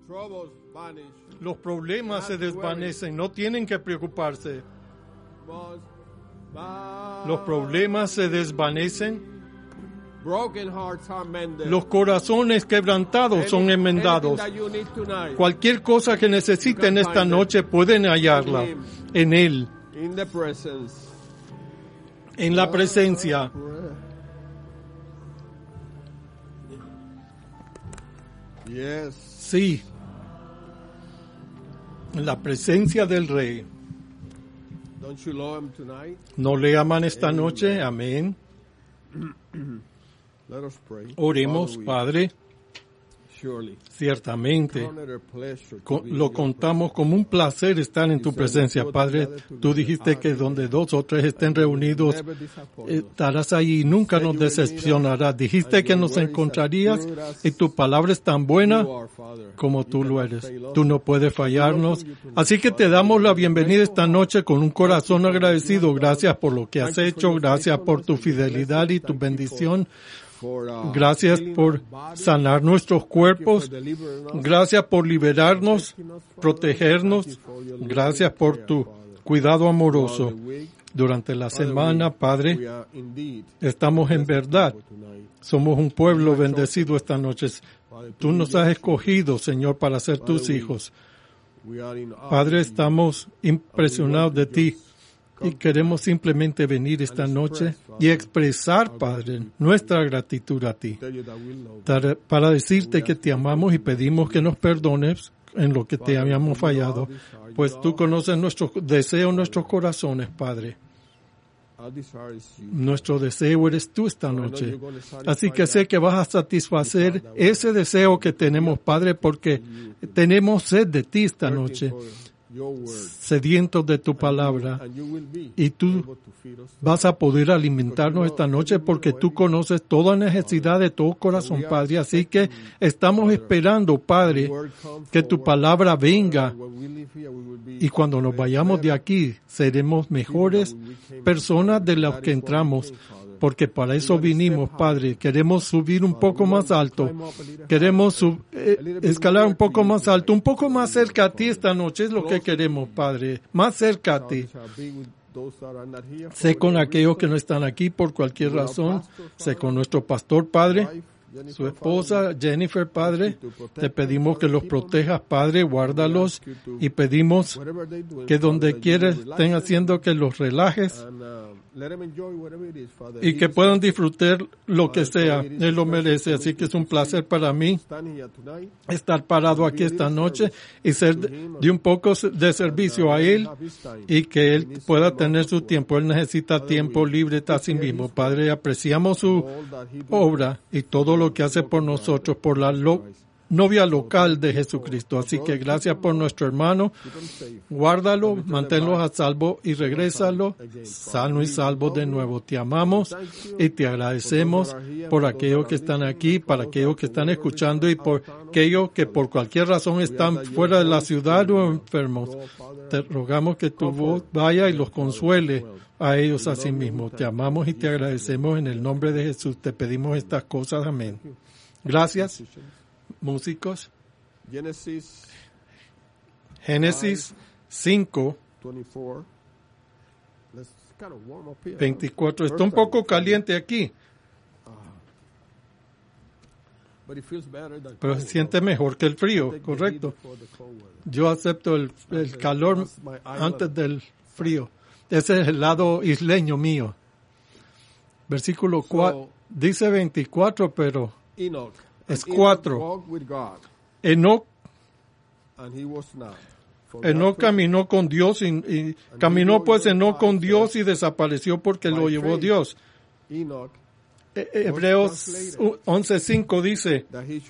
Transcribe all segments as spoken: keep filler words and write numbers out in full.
Los problemas se desvanecen, no tienen que preocuparse. Los problemas se desvanecen. Los corazones quebrantados son enmendados. Cualquier cosa que necesiten esta noche pueden hallarla en Él, en la presencia. Sí, en la presencia del Rey. ¿No le aman esta noche? Amén. Oremos, Padre. Ciertamente, lo contamos como un placer estar en tu presencia, Padre. Tú dijiste que donde dos o tres estén reunidos, estarás ahí y nunca nos decepcionarás. Dijiste que nos encontrarías y tu palabra es tan buena como tú lo eres. Tú no puedes fallarnos. Así que te damos la bienvenida esta noche con un corazón agradecido. Gracias por lo que has hecho. Gracias por tu fidelidad y tu bendición. Gracias por sanar nuestros cuerpos. Gracias por liberarnos, protegernos. Gracias por tu cuidado amoroso. Durante la semana, Padre, estamos en verdad. Somos un pueblo bendecido esta noche. Tú nos has escogido, Señor, para ser tus hijos. Padre, estamos impresionados de ti. Y queremos simplemente venir esta noche y expresar, Padre, nuestra gratitud a ti, para decirte que te amamos y pedimos que nos perdones en lo que te habíamos fallado, pues tú conoces nuestros deseos, nuestros corazones, Padre. Nuestro deseo eres tú esta noche. Así que sé que vas a satisfacer ese deseo que tenemos, Padre, porque tenemos sed de ti esta noche. Sedientos de tu palabra, y tú vas a poder alimentarnos esta noche porque tú conoces toda necesidad de todo corazón, Padre. Así que estamos esperando, Padre, que tu palabra venga, y cuando nos vayamos de aquí seremos mejores personas de las que entramos, porque para eso vinimos, Padre. Queremos subir un poco más alto. Queremos sub, eh, escalar un poco más alto, un poco más cerca a ti esta noche. Es lo que queremos, Padre. Más cerca a ti. Sé con aquellos que no están aquí por cualquier razón. Sé con nuestro pastor, Padre. Su esposa, Jennifer, Padre. Te pedimos que los protejas, Padre. Guárdalos. Y pedimos que donde quieras estén haciendo, que los relajes. Y que puedan disfrutar lo que sea. Él lo merece. Así que es un placer para mí estar parado aquí esta noche y ser de un poco de servicio a Él, y que Él pueda tener su tiempo. Él necesita tiempo libre a sí mismo. Padre, apreciamos su obra y todo lo que hace por nosotros, por la lo- novia local de Jesucristo. Así que gracias por nuestro hermano. Guárdalo, manténlo a salvo y regrésalo sano y salvo de nuevo. Te amamos y te agradecemos por aquellos que están aquí, para aquellos que están escuchando y por aquellos que por cualquier razón están fuera de la ciudad o enfermos. Te rogamos que tu voz vaya y los consuele a ellos a sí mismos. Te amamos y te agradecemos en el nombre de Jesús. Te pedimos estas cosas. Amén. Gracias. Músicos. Génesis cinco, veinticuatro. Está un poco caliente aquí, pero se siente mejor que el frío, correcto. Yo acepto el, el calor antes del frío. Ese es el lado isleño mío. Versículo cuatro, dice veinticuatro, pero es cuatro. Enoc, Enoc caminó con Dios y, y caminó pues Enoc con Dios y desapareció porque lo llevó Dios. Hebreos once cinco dice: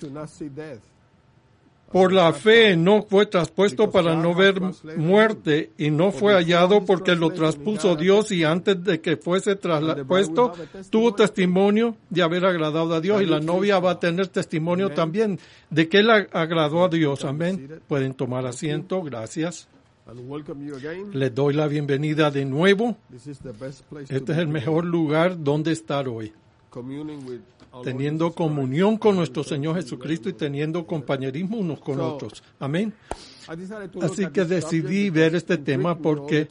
por la fe no fue traspuesto para no ver muerte, y no fue hallado porque lo traspuso Dios, y antes de que fuese traspuesto tuvo testimonio de haber agradado a Dios, y la novia va a tener testimonio también de que él agradó a Dios. Amén. Pueden tomar asiento. Gracias. Les doy la bienvenida de nuevo. Este es el mejor lugar donde estar hoy. teniendo comunión con nuestro Señor Jesucristo y teniendo compañerismo unos con otros. Amén. Así que decidí ver este tema porque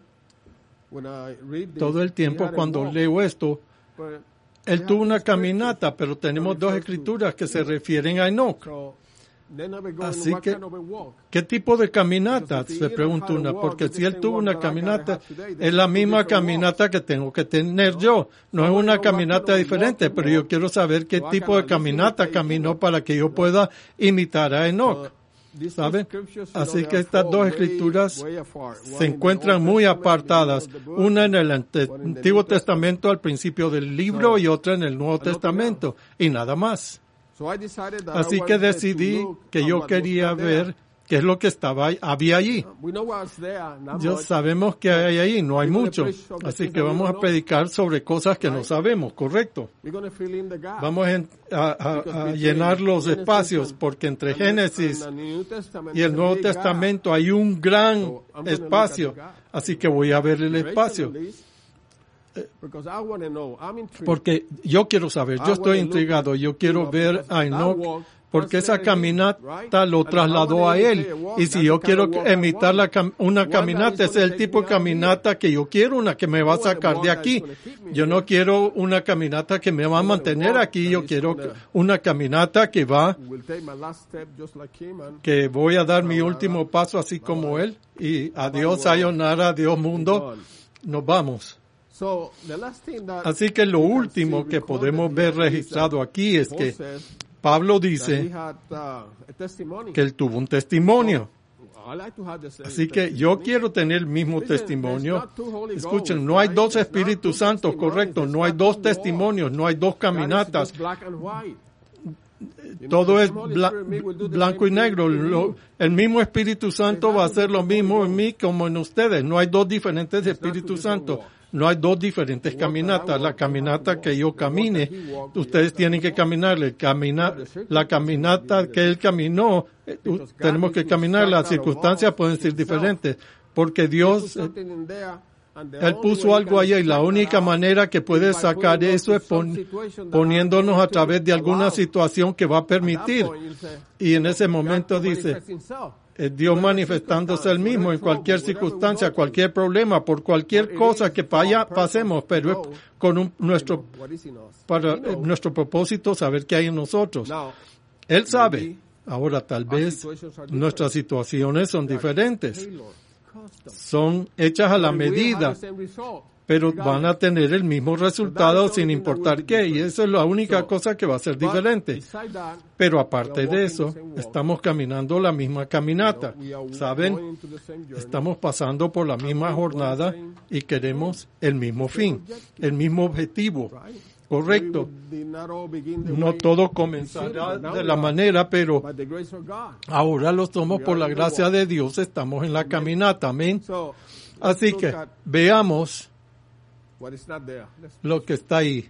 todo el tiempo cuando leo esto, él tuvo una caminata, pero tenemos dos escrituras que se refieren a Enoc. Así que, ¿qué tipo de caminata? Se pregunta una, porque si él tuvo una caminata, es la misma caminata que tengo que tener yo. No es una caminata diferente, pero yo quiero saber qué tipo de caminata caminó para que yo pueda imitar a Enoc. ¿Saben? Así que estas dos escrituras se encuentran muy apartadas. Una en el Antiguo Testamento al principio del libro y otra en el Nuevo Testamento. Y nada más. Así que decidí que yo quería ver qué es lo que estaba había allí. Ya sabemos que hay ahí, no hay mucho. Así que vamos a predicar sobre cosas que no sabemos, correcto. Vamos a, a, a llenar los espacios, porque entre Génesis y el Nuevo Testamento hay un gran espacio. Así que voy a ver el espacio. Porque yo quiero saber, yo estoy intrigado, yo quiero ver a Enoc, porque esa caminata lo trasladó a él. Y si yo quiero imitar la, una caminata, ese es el tipo de caminata que yo quiero, una que me va a sacar de aquí. Yo no quiero una caminata que me va a mantener aquí, yo quiero una caminata que va, que voy a dar mi último paso así como él. Y adiós, sayonara, adiós mundo, nos vamos. Así que lo último que podemos ver registrado aquí es que Pablo dice que él tuvo un testimonio. Así que yo quiero tener el mismo testimonio. Escuchen, no hay dos Espíritus Santos, correcto, no hay dos testimonios, no hay dos caminatas. Todo es bla- blanco y negro. Lo, el mismo Espíritu Santo va a hacer lo mismo en mí como en ustedes. No hay dos diferentes Espíritus Santos. No hay dos diferentes caminatas. La caminata que yo camine, ustedes tienen que caminar. Camina, la caminata que él caminó, tenemos que caminar. Las circunstancias pueden ser diferentes, porque Dios, él puso algo allá y la única manera que puede sacar eso es pon, poniéndonos a través de alguna situación que va a permitir. Y en ese momento dice, es Dios manifestándose él mismo en cualquier circunstancia, cualquier problema, por cualquier cosa que vaya, pasemos, pero es con un, nuestro, para eh, nuestro propósito saber qué hay en nosotros. Él sabe. Ahora tal vez nuestras situaciones son diferentes. Son hechas a la medida, pero van a tener el mismo resultado sin importar qué, y eso es la única cosa que va a ser diferente. Pero aparte de eso, estamos caminando la misma caminata, ¿saben? Estamos pasando por la misma jornada y queremos el mismo fin, el mismo objetivo. Correcto. No todo comenzará de la manera, pero ahora lo somos por la gracia de Dios, estamos en la caminata, amén. Así que veamos lo que está ahí.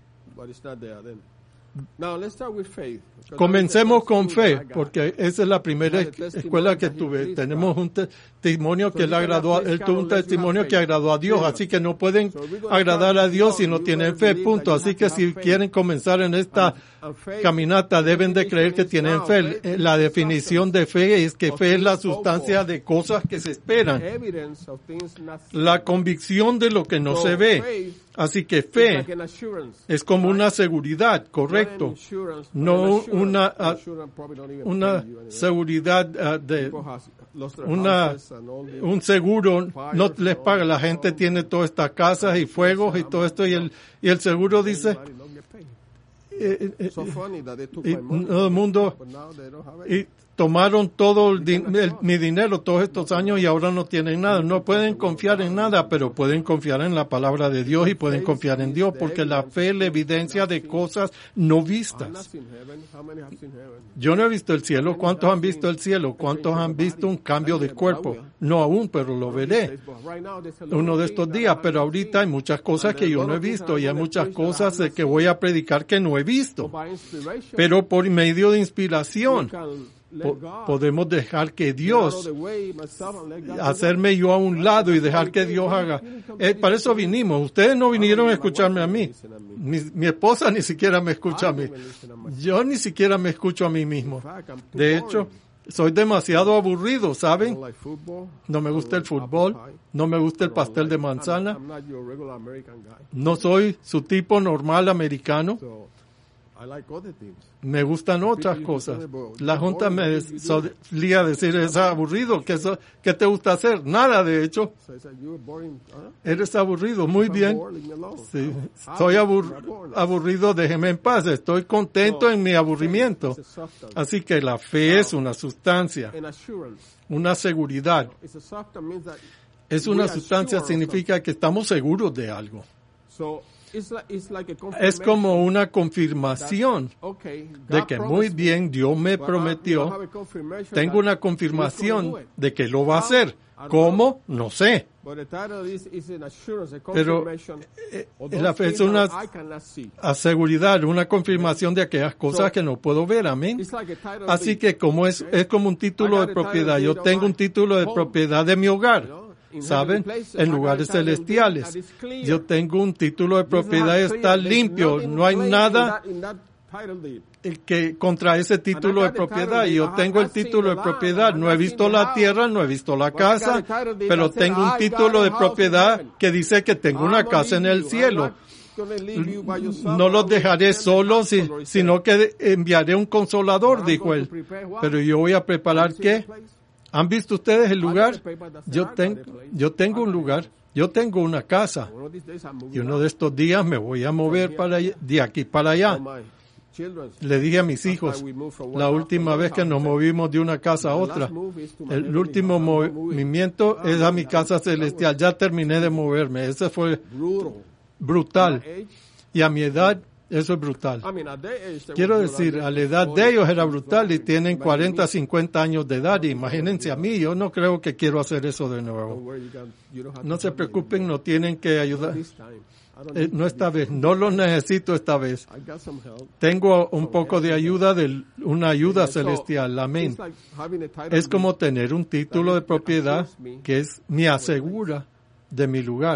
Comencemos con fe, porque esa es la primera escuela que tuve. Tenemos un testimonio que él agradó, él tuvo un testimonio que agradó a Dios, así que no pueden agradar a Dios si no tienen fe, punto. Así que si quieren comenzar en esta caminata, deben de creer que tienen fe. La definición de fe es que fe es la sustancia de cosas que se esperan, la convicción de lo que no se ve. Así que fe es como una seguridad, correcto, no una uh, una seguridad uh, de una un seguro no les paga. La gente tiene todas estas casas y fuegos y todo esto y el y el seguro dice eh, eh, y todo el mundo y tomaron todo el, el, mi dinero todos estos años y ahora no tienen nada. No pueden confiar en nada, pero pueden confiar en la palabra de Dios y pueden confiar en Dios, porque la fe es la evidencia de cosas no vistas. Yo no he visto el cielo. ¿Cuántos han visto el cielo? ¿Cuántos han visto un cambio de cuerpo? No aún, pero lo veré uno de estos días. Pero ahorita hay muchas cosas que yo no he visto y hay muchas cosas de que voy a predicar que no he visto. Pero por medio de inspiración, Po- podemos dejar que Dios, hacerme yo a un lado y dejar que Dios haga. Eh, para eso vinimos. Ustedes no vinieron a escucharme a mí. Mi, mi esposa ni siquiera me escucha a mí. Yo ni siquiera me escucho a mí mismo. De hecho, soy demasiado aburrido, ¿saben? No me gusta el fútbol, no me gusta el pastel de manzana. No soy su tipo normal americano. Me gustan otras cosas. La Junta me solía decir, es aburrido, ¿qué, so, ¿qué te gusta hacer? Nada, de hecho. Eres aburrido, muy bien. Sí. Soy abur aburrido, déjeme en paz. Estoy contento en mi aburrimiento. Así que la fe es una sustancia, una seguridad. Es una sustancia, significa que estamos seguros de algo. Es como una confirmación de que muy bien, Dios me prometió. Tengo una confirmación de que lo va a hacer. ¿Cómo? No sé. Pero eh, la fe es una seguridad, una confirmación de aquellas cosas que no puedo ver. Amén. Así que como es, es como un título de propiedad. Yo tengo un título de propiedad de mi hogar. ¿Saben? En lugares celestiales. Yo tengo un título de propiedad, está limpio. No hay nada que contra ese título de propiedad. Y yo tengo el título de propiedad. No he visto la tierra, no he visto la casa, pero tengo un título de propiedad que dice que tengo una casa en el cielo. No los dejaré solos, sino que enviaré un consolador, dijo él. Pero yo voy a preparar ¿qué? ¿Han visto ustedes el lugar? Yo, ten, yo tengo un lugar, yo tengo una casa. Y uno de estos días me voy a mover para allá, de aquí para allá. Le dije a mis hijos, la última vez que nos movimos de una casa a otra, el último movimiento es a mi casa celestial. Ya terminé de moverme. Ese fue brutal. Y a mi edad, eso es brutal. Quiero decir, a la edad de ellos era brutal y tienen cuarenta, cincuenta años de edad. Imagínense a mí, yo no creo que quiero hacer eso de nuevo. No se preocupen, no tienen que ayudar. Eh, no esta vez, no lo necesito esta vez. Tengo un poco de ayuda, de una ayuda celestial. Amén. Es como tener un título de propiedad que es me asegura de mi lugar.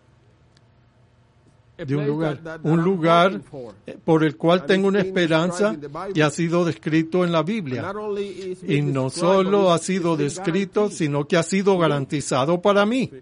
De un lugar, un lugar por el cual tengo una esperanza y ha sido descrito en la Biblia. Y no solo ha sido descrito, sino que ha sido garantizado para mí.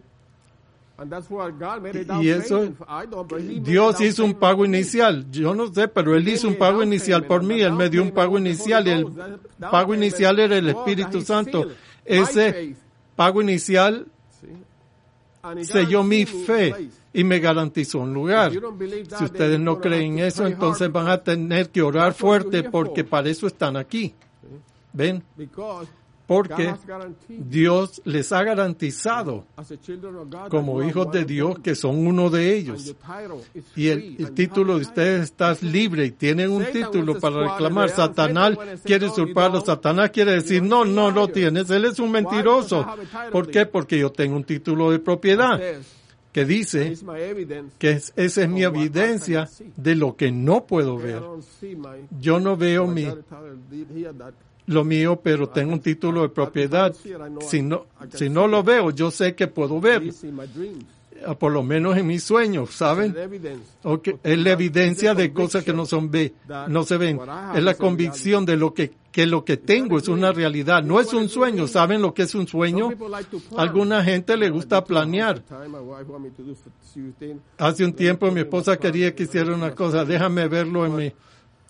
Y eso, Dios hizo un pago inicial. Yo no sé, pero Él hizo un pago inicial por mí. Él me dio un pago inicial y el pago inicial era el Espíritu Santo. Ese pago inicial selló mi fe y me garantizó un lugar. Si ustedes no creen eso, entonces van a tener que orar fuerte porque para eso están aquí. ¿Ven? Porque Dios les ha garantizado como hijos de Dios que son uno de ellos. Y el, el título de ustedes está libre y tienen un título para reclamar. Satanás quiere usurparlo. Satanás quiere decir, no, no lo tienes. Él es un mentiroso. ¿Por qué? Porque yo tengo un título de propiedad que dice que es, esa es mi evidencia de lo que no puedo ver. Yo no veo mi... lo mío, pero tengo un título de propiedad. Si no, si no lo veo, yo sé que puedo ver. Por lo menos en mis sueños, ¿saben? Okay. Es la evidencia de cosas que no son ve, no se ven. Es la convicción de lo que, que lo que tengo es una realidad. No es un sueño. ¿Saben lo que es un sueño? A alguna gente le gusta planear. Hace un tiempo mi esposa quería que hiciera una cosa. Déjame verlo en mi...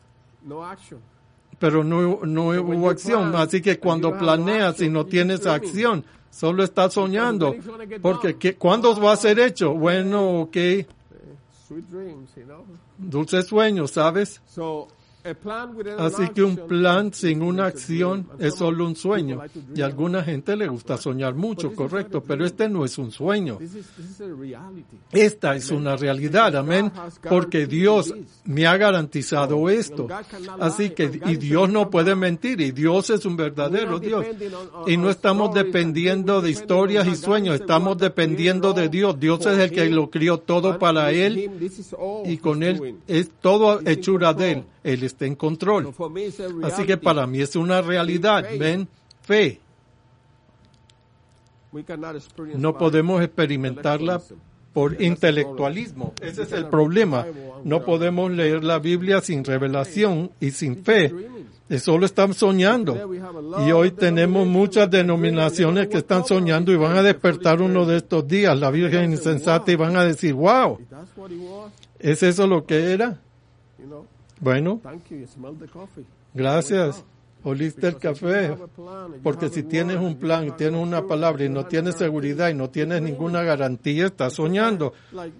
Pero no, no hubo acción. Así que cuando planeas y no tienes acción, solo estás soñando. Porque ¿qué, ¿cuándo va a ser hecho? Bueno, ok. Dulces sueños, ¿sabes? Así que un plan sin una acción es solo un sueño. Y a alguna gente le gusta soñar mucho, correcto, pero este no es un sueño. Esta es una realidad, amén, porque Dios me ha garantizado esto. Así que, y Dios no puede mentir, y Dios es un verdadero Dios. Y no estamos dependiendo de historias y sueños, estamos dependiendo de Dios. Dios es el que lo crió todo para Él, y con Él es todo hechura de Él. Él esté en control. Así que para mí es una realidad, ven, fe. No podemos experimentarla por intelectualismo. Ese es el problema. No podemos leer la Biblia sin revelación y sin fe. Solo están soñando. Y hoy tenemos muchas denominaciones que están soñando y van a despertar uno de estos días, la Virgen insensata, y van a decir, wow, ¿es eso lo que era? Bueno, gracias. Oliste el café, porque si tienes un plan, tienes una palabra y no tienes seguridad y no tienes ninguna garantía, estás soñando.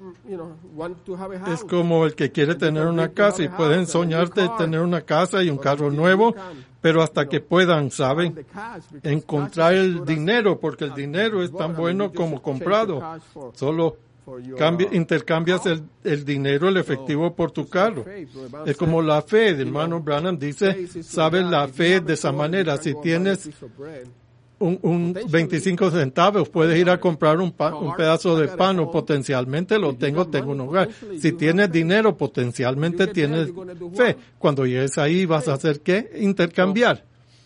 Es como el que quiere tener una casa y pueden soñarte tener una casa y un carro nuevo, pero hasta que puedan, ¿saben? Encontrar el dinero, porque el dinero es tan bueno como comprado. Solo Cambia, intercambias el, el dinero, el efectivo por tu carro. Es como la fe. El hermano Branham dice, sabes la fe de esa manera. Si tienes un, un veinticinco centavos, puedes ir a comprar un, pan, un pedazo de pan o potencialmente lo tengo, tengo un hogar. Si tienes dinero, potencialmente tienes fe. Cuando llegues ahí, ¿vas a hacer qué? Intercambiar.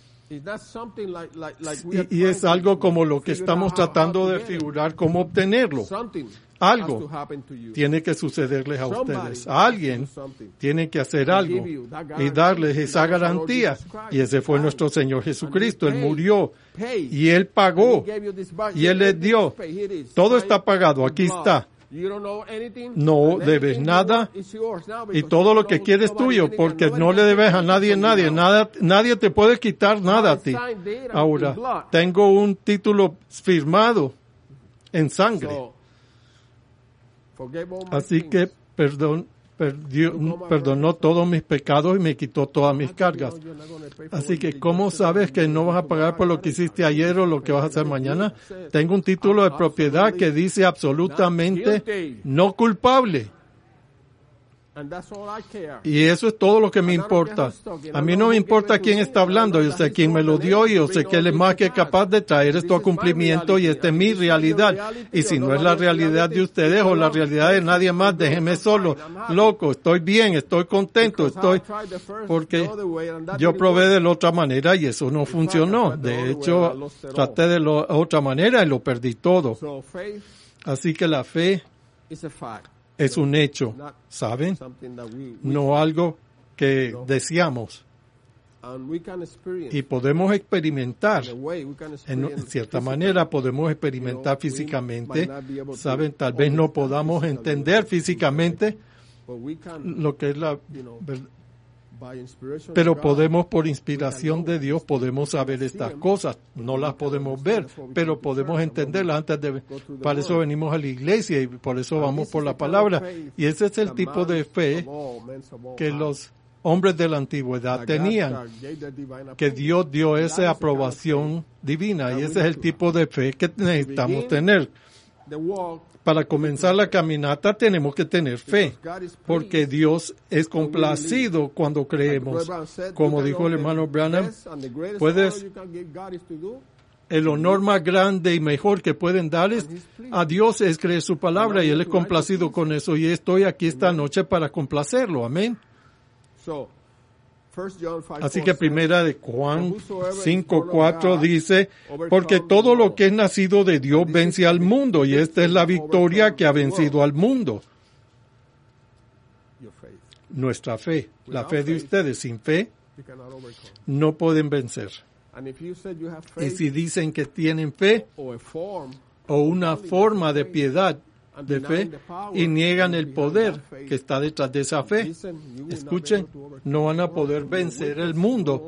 Y, y es algo como lo que estamos tratando de figurar, cómo obtenerlo. Algo tiene que sucederles a ustedes. A alguien tiene que hacer algo y darles esa garantía. Y ese fue nuestro Señor Jesucristo. Él murió y Él pagó y Él les dio. Todo está pagado. Aquí está. No debes nada y todo lo que quieres es tuyo, porque no le debes a nadie, nadie, nada, nadie te puede quitar nada a ti. Ahora, tengo un título firmado en sangre. Así que perdón, perdió, perdonó todos mis pecados y me quitó todas mis cargas. Así que, ¿cómo sabes que no vas a pagar por lo que hiciste ayer o lo que vas a hacer mañana? Tengo un título de propiedad que dice absolutamente no culpable. Y eso es todo lo que me importa. A mí no me importa quién está hablando, yo sé quién me lo dio y yo sé que Él es más que capaz de traer esto a cumplimiento y esta es mi realidad. Y si no es la realidad de ustedes o la realidad de nadie más, déjenme solo, loco, estoy bien, estoy contento, estoy, porque yo probé de la otra manera y eso no funcionó. De hecho, traté de la otra manera y lo perdí todo. Así que la fe es un hecho, ¿saben? No algo que deseamos. Y podemos experimentar, en cierta manera podemos experimentar físicamente, ¿saben? Tal vez no podamos entender físicamente lo que es la verdad. Pero podemos, por inspiración de Dios, podemos saber estas cosas. No las podemos ver, pero podemos entenderlas antes de... Para eso venimos a la iglesia y por eso vamos por la palabra. Y ese es el tipo de fe que los hombres de la antigüedad tenían, que Dios dio esa aprobación divina. Y ese es el tipo de fe que necesitamos tener. Para comenzar la caminata tenemos que tener fe, porque Dios es complacido cuando creemos. Como dijo el hermano Branham, puedes, el honor más grande y mejor que pueden darles a Dios es creer su palabra y Él es complacido con eso. Y estoy aquí esta noche para complacerlo. Amén. Así que primera de Juan cinco cuatro dice, porque todo lo que es nacido de Dios vence al mundo, y esta es la victoria que ha vencido al mundo. Nuestra fe, la fe de ustedes, sin fe, no pueden vencer. Y si dicen que tienen fe, o una forma de piedad, de fe, y niegan el poder que está detrás de esa fe, escuchen, no van a poder vencer el mundo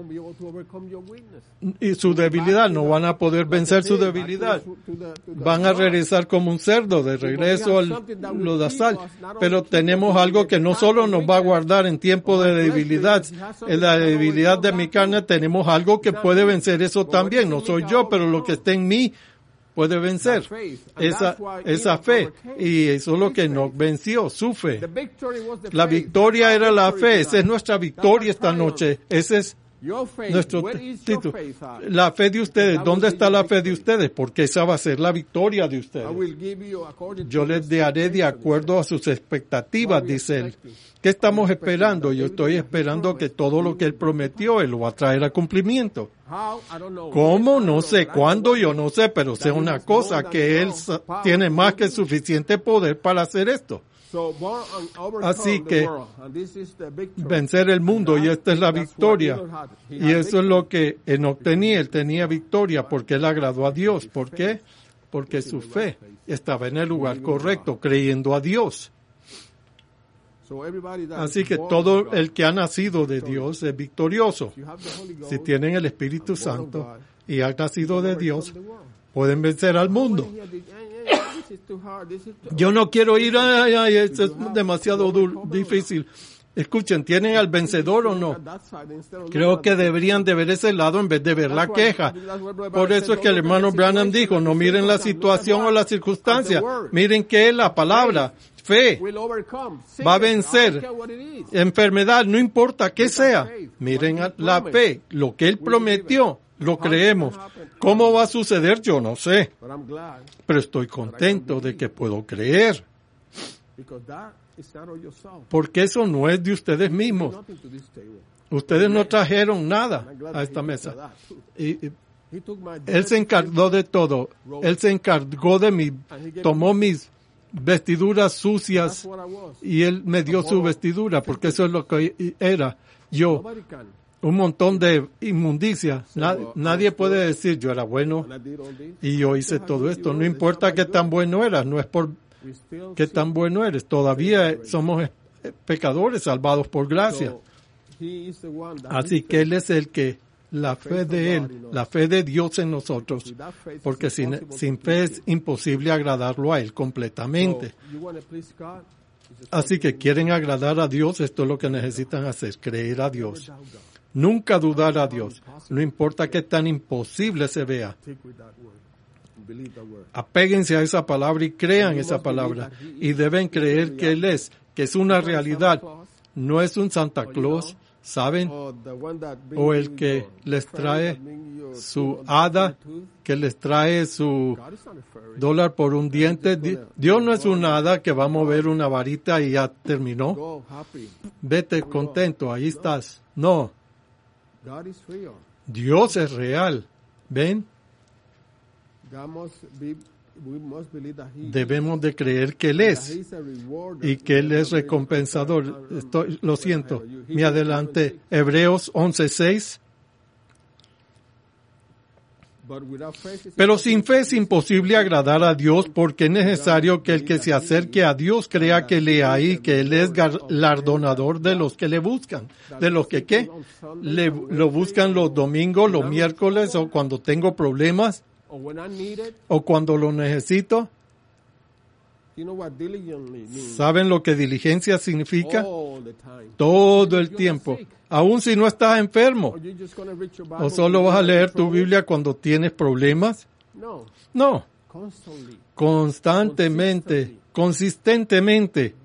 y su debilidad, no van a poder vencer su debilidad, van a regresar como un cerdo de regreso al lodazal. Pero tenemos algo que no solo nos va a guardar en tiempo de debilidad, en la debilidad de mi carne tenemos algo que puede vencer eso también. No soy yo, pero lo que está en mí puede vencer esa, esa fe. Y eso es lo que nos venció, su fe. La victoria era la fe. Esa es nuestra victoria esta noche. Ese es Nuestro título. La fe de ustedes. ¿Dónde está la fe de ustedes? Porque esa va a ser la victoria de ustedes. Yo les daré de acuerdo a sus expectativas, dice él. ¿Qué estamos esperando? Yo estoy esperando que todo lo que él prometió, él lo va a traer a cumplimiento. ¿Cómo? No sé. ¿Cuándo? Yo no sé, pero sé una cosa, que él tiene más que suficiente poder para hacer esto. Así que vencer el mundo, y esta es la victoria. Y eso es lo que Enoc tenía. Él tenía victoria porque él agradó a Dios. ¿Por qué? Porque su fe estaba en el lugar correcto, creyendo a Dios. Así que todo el que ha nacido de Dios es victorioso. Si tienen el Espíritu Santo y han nacido de Dios, pueden vencer al mundo. Yo no quiero ir, ay, ay, esto es demasiado duro, difícil. Escuchen, ¿tienen al vencedor o no? Creo que deberían de ver ese lado en vez de ver la queja. Por eso es que el hermano Branham dijo, no miren la situación o la circunstancia, miren qué es la palabra. Fe va a vencer enfermedad, no importa qué sea. Miren la fe, lo que él prometió. Lo creemos. ¿Cómo va a suceder? Yo no sé. Pero estoy contento de que puedo creer. Porque eso no es de ustedes mismos. Ustedes no trajeron nada a esta mesa. Y, y, él se encargó de todo. Él se encargó de mí. Tomó mis vestiduras sucias y él me dio su vestidura, porque eso es lo que era. Yo. Un montón de inmundicia. Nadie, nadie puede decir, yo era bueno y yo hice todo esto. No importa qué tan bueno eras, no es por qué tan bueno eres. Todavía somos pecadores salvados por gracia. Así que Él es el que, la fe de Él, la fe de Dios en nosotros, porque sin, sin fe es imposible agradarlo a Él completamente. Así que quieren agradar a Dios, esto es lo que necesitan hacer, creer a Dios. Nunca dudar a Dios, no importa qué tan imposible se vea. Apéguense a esa palabra y crean esa palabra. Y deben creer que Él es, que es una realidad. No es un Santa Claus, ¿saben? O el que les trae su hada, que les trae su dólar por un diente. Dios no es un hada que va a mover una varita y ya terminó. Vete contento, ahí estás. No. Dios es real. ¿Ven? Debemos de creer que Él es y que Él es recompensador. Estoy, lo siento, me adelanté. Hebreos once seis. Pero sin fe es imposible agradar a Dios, porque es necesario que el que se acerque a Dios crea que le hay, que Él es galardonador de los que le buscan. ¿De los que qué? Le, lo buscan los domingos, los miércoles, o cuando tengo problemas, o cuando lo necesito. ¿Saben lo que diligencia significa? Todo el tiempo. Aún si no estás enfermo. ¿O solo vas a leer tu Biblia cuando tienes problemas? No. Constantemente, consistentemente.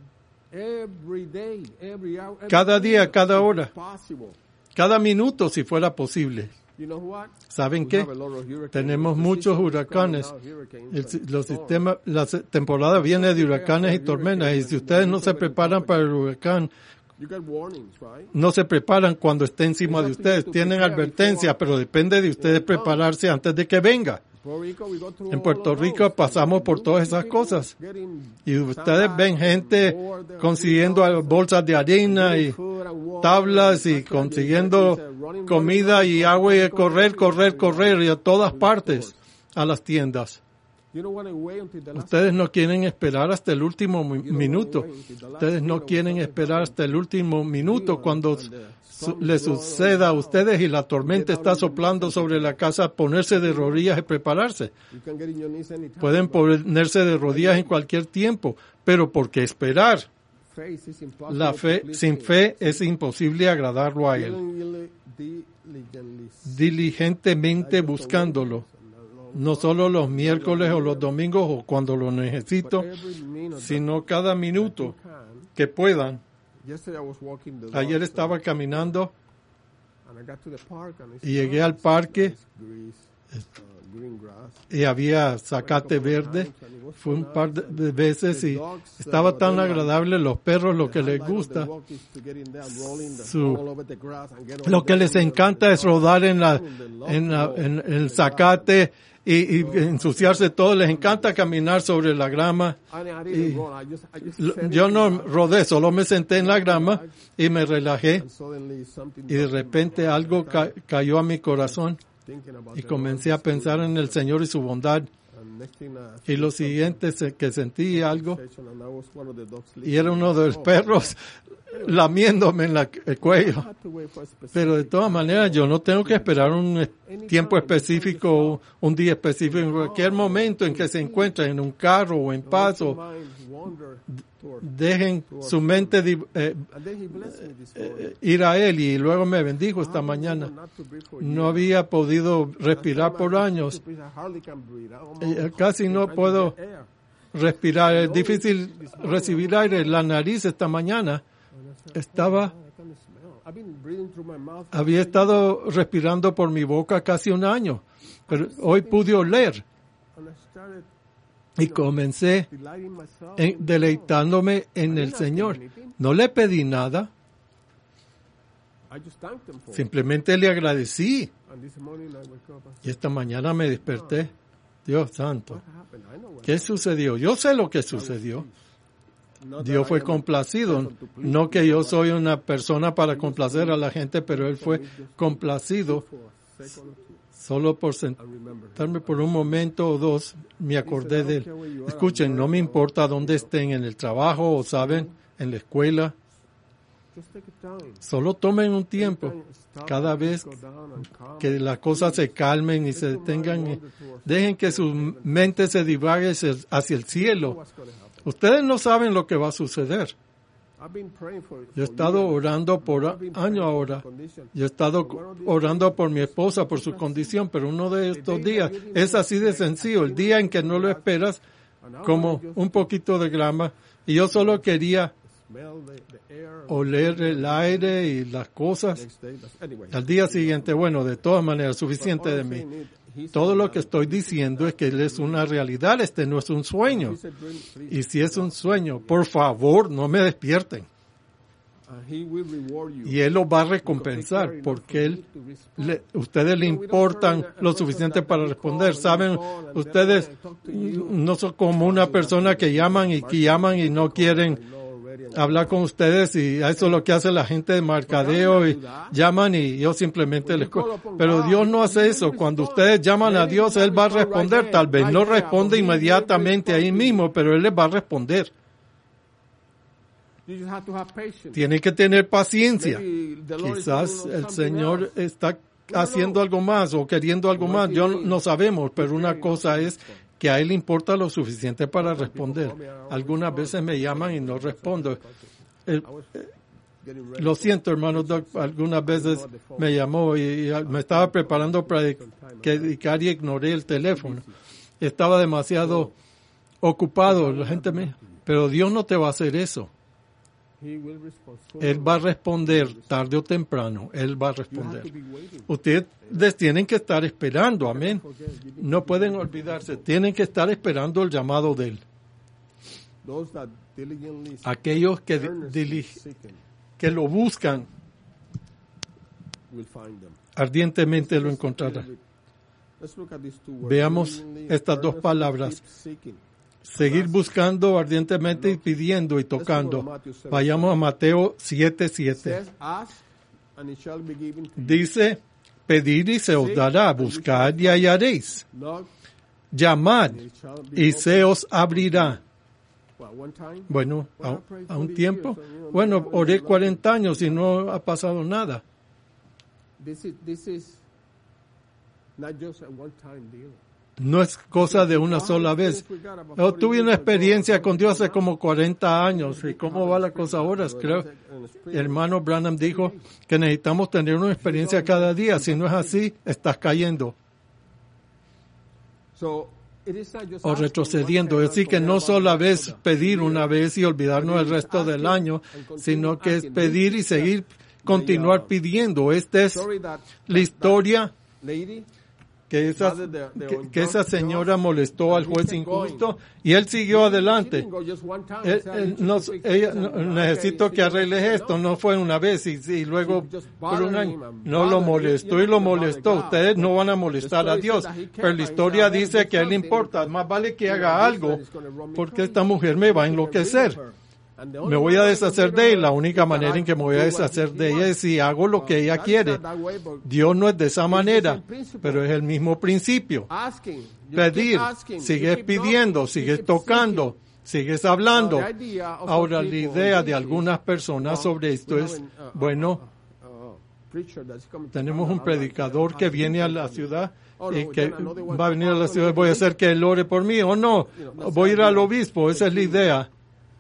Cada día, cada hora. Cada minuto, si fuera posible. ¿Saben qué? Tenemos muchos huracanes. El, los sistemas, la temporada viene de huracanes y tormentas. Y si ustedes no se preparan para el huracán, no se preparan cuando esté encima de ustedes. Tienen advertencia, pero depende de ustedes prepararse antes de que venga. En Puerto Rico pasamos por todas esas cosas. Y ustedes ven gente consiguiendo bolsas de harina y tablas y consiguiendo comida y agua y correr, correr, correr y a todas partes a las tiendas. Ustedes no quieren esperar hasta el último minuto. Ustedes no quieren esperar hasta el último minuto cuando su, le suceda a ustedes y la tormenta está soplando sobre la casa, ponerse de rodillas y prepararse. Pueden ponerse de rodillas en cualquier tiempo, pero ¿por qué esperar? La fe, sin fe es imposible agradarlo a Él. Diligentemente buscándolo. No solo los miércoles o los domingos o cuando lo necesito, sino cada minuto que puedan. Ayer estaba caminando Y llegué al parque y había zacate verde. Fue un par de veces y estaba tan agradable. Los perros, lo que les gusta, su, lo que les encanta es rodar en la, en, la, en, en el zacate y, y ensuciarse todo. Les encanta caminar sobre la grama. Y yo no rodé, solo me senté en la grama y me relajé. Y de repente algo ca- cayó a mi corazón. Y comencé a pensar en el Señor y su bondad. Y lo siguiente es que sentí algo. Y era uno de los perros lamiéndome en la, el cuello. Pero de todas maneras, yo no tengo que esperar un tiempo específico, un día específico. En cualquier momento en que se encuentren en un carro o en paso, dejen su mente eh, eh, ir a Él. Y luego me bendijo esta mañana. No había podido respirar por años. Eh, casi no puedo respirar. Es difícil recibir aire. La nariz esta mañana estaba... Había estado respirando por mi boca casi un año. Pero hoy pude oler. Y comencé en, deleitándome en el Señor. No le pedí nada. Simplemente le agradecí. Y esta mañana me desperté. Dios santo. ¿Qué sucedió? Yo sé lo que sucedió. Dios fue complacido. No que yo soy una persona para complacer a la gente, pero Él fue complacido. Solo por sentarme por un momento o dos, me acordé de Él. Escuchen, no me importa dónde estén, en el trabajo o, saben, en la escuela. Solo tomen un tiempo. Cada vez que las cosas se calmen y se detengan, dejen que su mente se divague hacia el cielo. Ustedes no saben lo que va a suceder. Yo he estado orando por años ahora. Yo he estado orando por mi esposa, por su condición, pero uno de estos días es así de sencillo. El día en que no lo esperas, como un poquito de grama. Y yo solo quería oler el aire y las cosas. Al día siguiente, bueno, de todas maneras, suficiente de mí. Todo lo que estoy diciendo es que Él es una realidad, este no es un sueño. Y si es un sueño, por favor, no me despierten. Y Él los va a recompensar, porque él, le, ustedes le importan lo suficiente para responder. Saben, ustedes no son como una persona que llaman y que llaman y no quieren hablar con ustedes, y eso es lo que hace la gente de mercadeo, y llaman y yo simplemente les... Pero Dios no hace eso. Cuando ustedes llaman a Dios, Él va a responder. Tal vez no responde inmediatamente ahí mismo, pero Él les va a responder. Tiene que tener paciencia. Quizás el Señor está haciendo algo más o queriendo algo más. Yo no sabemos, pero una cosa es que a Él le importa lo suficiente para responder. Algunas veces me llaman y no respondo. El, eh, lo siento, hermano Doug, algunas veces me llamó y, y me estaba preparando para predicar y ignoré el teléfono. Estaba demasiado ocupado. La gente me... Pero Dios no te va a hacer eso. Él va a responder tarde o temprano. Él va a responder. Ustedes tienen que estar esperando, amén. No pueden olvidarse. Tienen que estar esperando el llamado de Él. Aquellos que, dili- que lo buscan, ardientemente lo encontrarán. Veamos estas dos palabras. Seguir buscando ardientemente y pidiendo y tocando. Vayamos a Mateo siete siete. Dice, pedid y se os dará, buscad y hallaréis. Llamad y se os abrirá. Bueno, a, a un tiempo. Bueno, oré cuarenta años y no ha pasado nada. No es cosa de una sola vez. Yo tuve una experiencia con Dios hace como cuarenta años. ¿Y cómo va la cosa ahora? Creo, el hermano Branham dijo que necesitamos tener una experiencia cada día. Si no es así, estás cayendo o retrocediendo. Es decir, que no solo es pedir una vez y olvidarnos el resto del año, sino que es pedir y seguir continuar pidiendo. Esta es la historia que esa, que, que esa señora molestó al juez injusto y él siguió adelante. Él, él, no, ella, no, necesito que arregles esto, no fue una vez y, y luego por un año. No lo molestó y lo molestó. Ustedes no van a molestar a Dios, pero la historia dice que a él le importa. Más vale que haga algo porque esta mujer me va a enloquecer. Me voy a deshacer de ella. La única manera en que me voy a deshacer de ella es si hago lo que ella quiere. Dios no es de esa manera, pero es el mismo principio. Pedir, sigues pidiendo, sigues tocando, sigues hablando. Ahora, la idea de algunas personas sobre esto es, bueno, tenemos un predicador que viene a la ciudad y que va a venir a la ciudad, voy a hacer que él ore por mí o no, voy a ir al obispo, esa es la idea.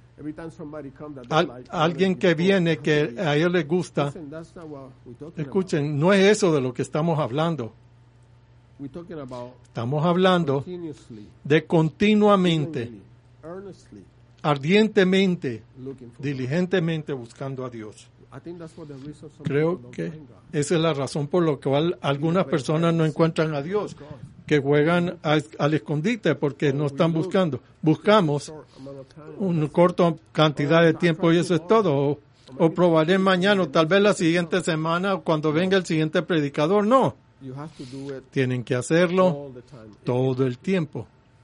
Al, alguien que viene que a ellos les gusta, escuchen, no es eso de lo que estamos hablando. Estamos hablando de continuamente, ardientemente, diligentemente buscando a Dios. Creo que esa es la razón por la cual algunas personas no encuentran a Dios, que juegan a, al escondite porque no están buscando. Buscamos una corta cantidad de tiempo y eso es todo. O, o probaré mañana o tal vez la siguiente semana o cuando venga el siguiente predicador. No. Tienen que hacerlo todo el tiempo.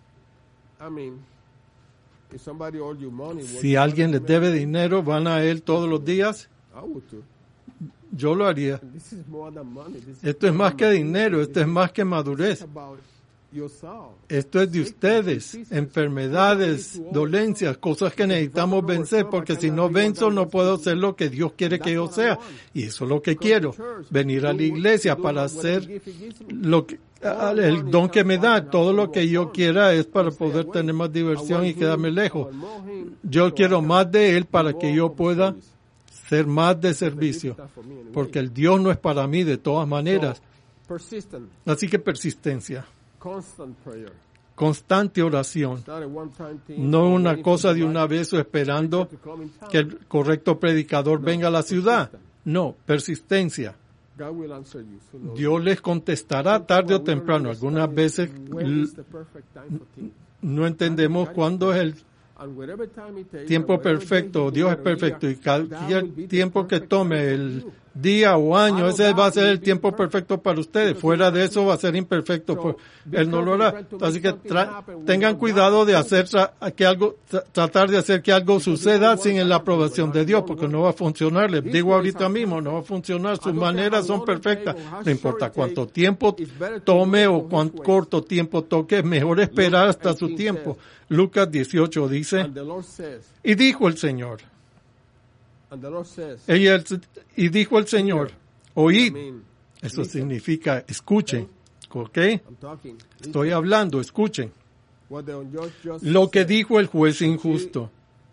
Si alguien les debe dinero, van a él todos los días. Yo lo haría. Esto es más que dinero, esto es más que madurez. Esto es de ustedes, enfermedades, dolencias, cosas que necesitamos vencer, porque si no venzo no puedo ser lo que Dios quiere que yo sea. Y eso es lo que quiero, venir a la iglesia para hacer lo que, el don que me da. Todo lo que yo quiera es para poder tener más diversión y quedarme lejos. Yo quiero más de Él para que yo pueda ser más de servicio, porque el Dios no es para mí de todas maneras. Así que persistencia, constante oración, no una cosa de una vez o esperando que el correcto predicador venga a la ciudad. No, persistencia. Dios les contestará tarde o temprano. Algunas veces no entendemos cuándo es el tiempo perfecto. Dios es perfecto y cualquier tiempo que tome, el día o año, ese va a ser el tiempo perfecto para ustedes. Fuera de eso va a ser imperfecto, pues Él no lo hará. Así que tra- tengan cuidado de hacer que algo, tra- tratar de hacer que algo suceda sin la aprobación de Dios, porque no va a funcionar. Les digo ahorita mismo, no va a funcionar. Sus maneras son perfectas. No importa cuánto tiempo tome o cuán corto tiempo toque, es mejor esperar hasta su tiempo. Lucas dieciocho dice, y dijo el Señor, Ella, y dijo el Señor, oíd. Eso significa escuchen, ¿ok? Estoy hablando, escuchen. Lo que dijo el juez injusto.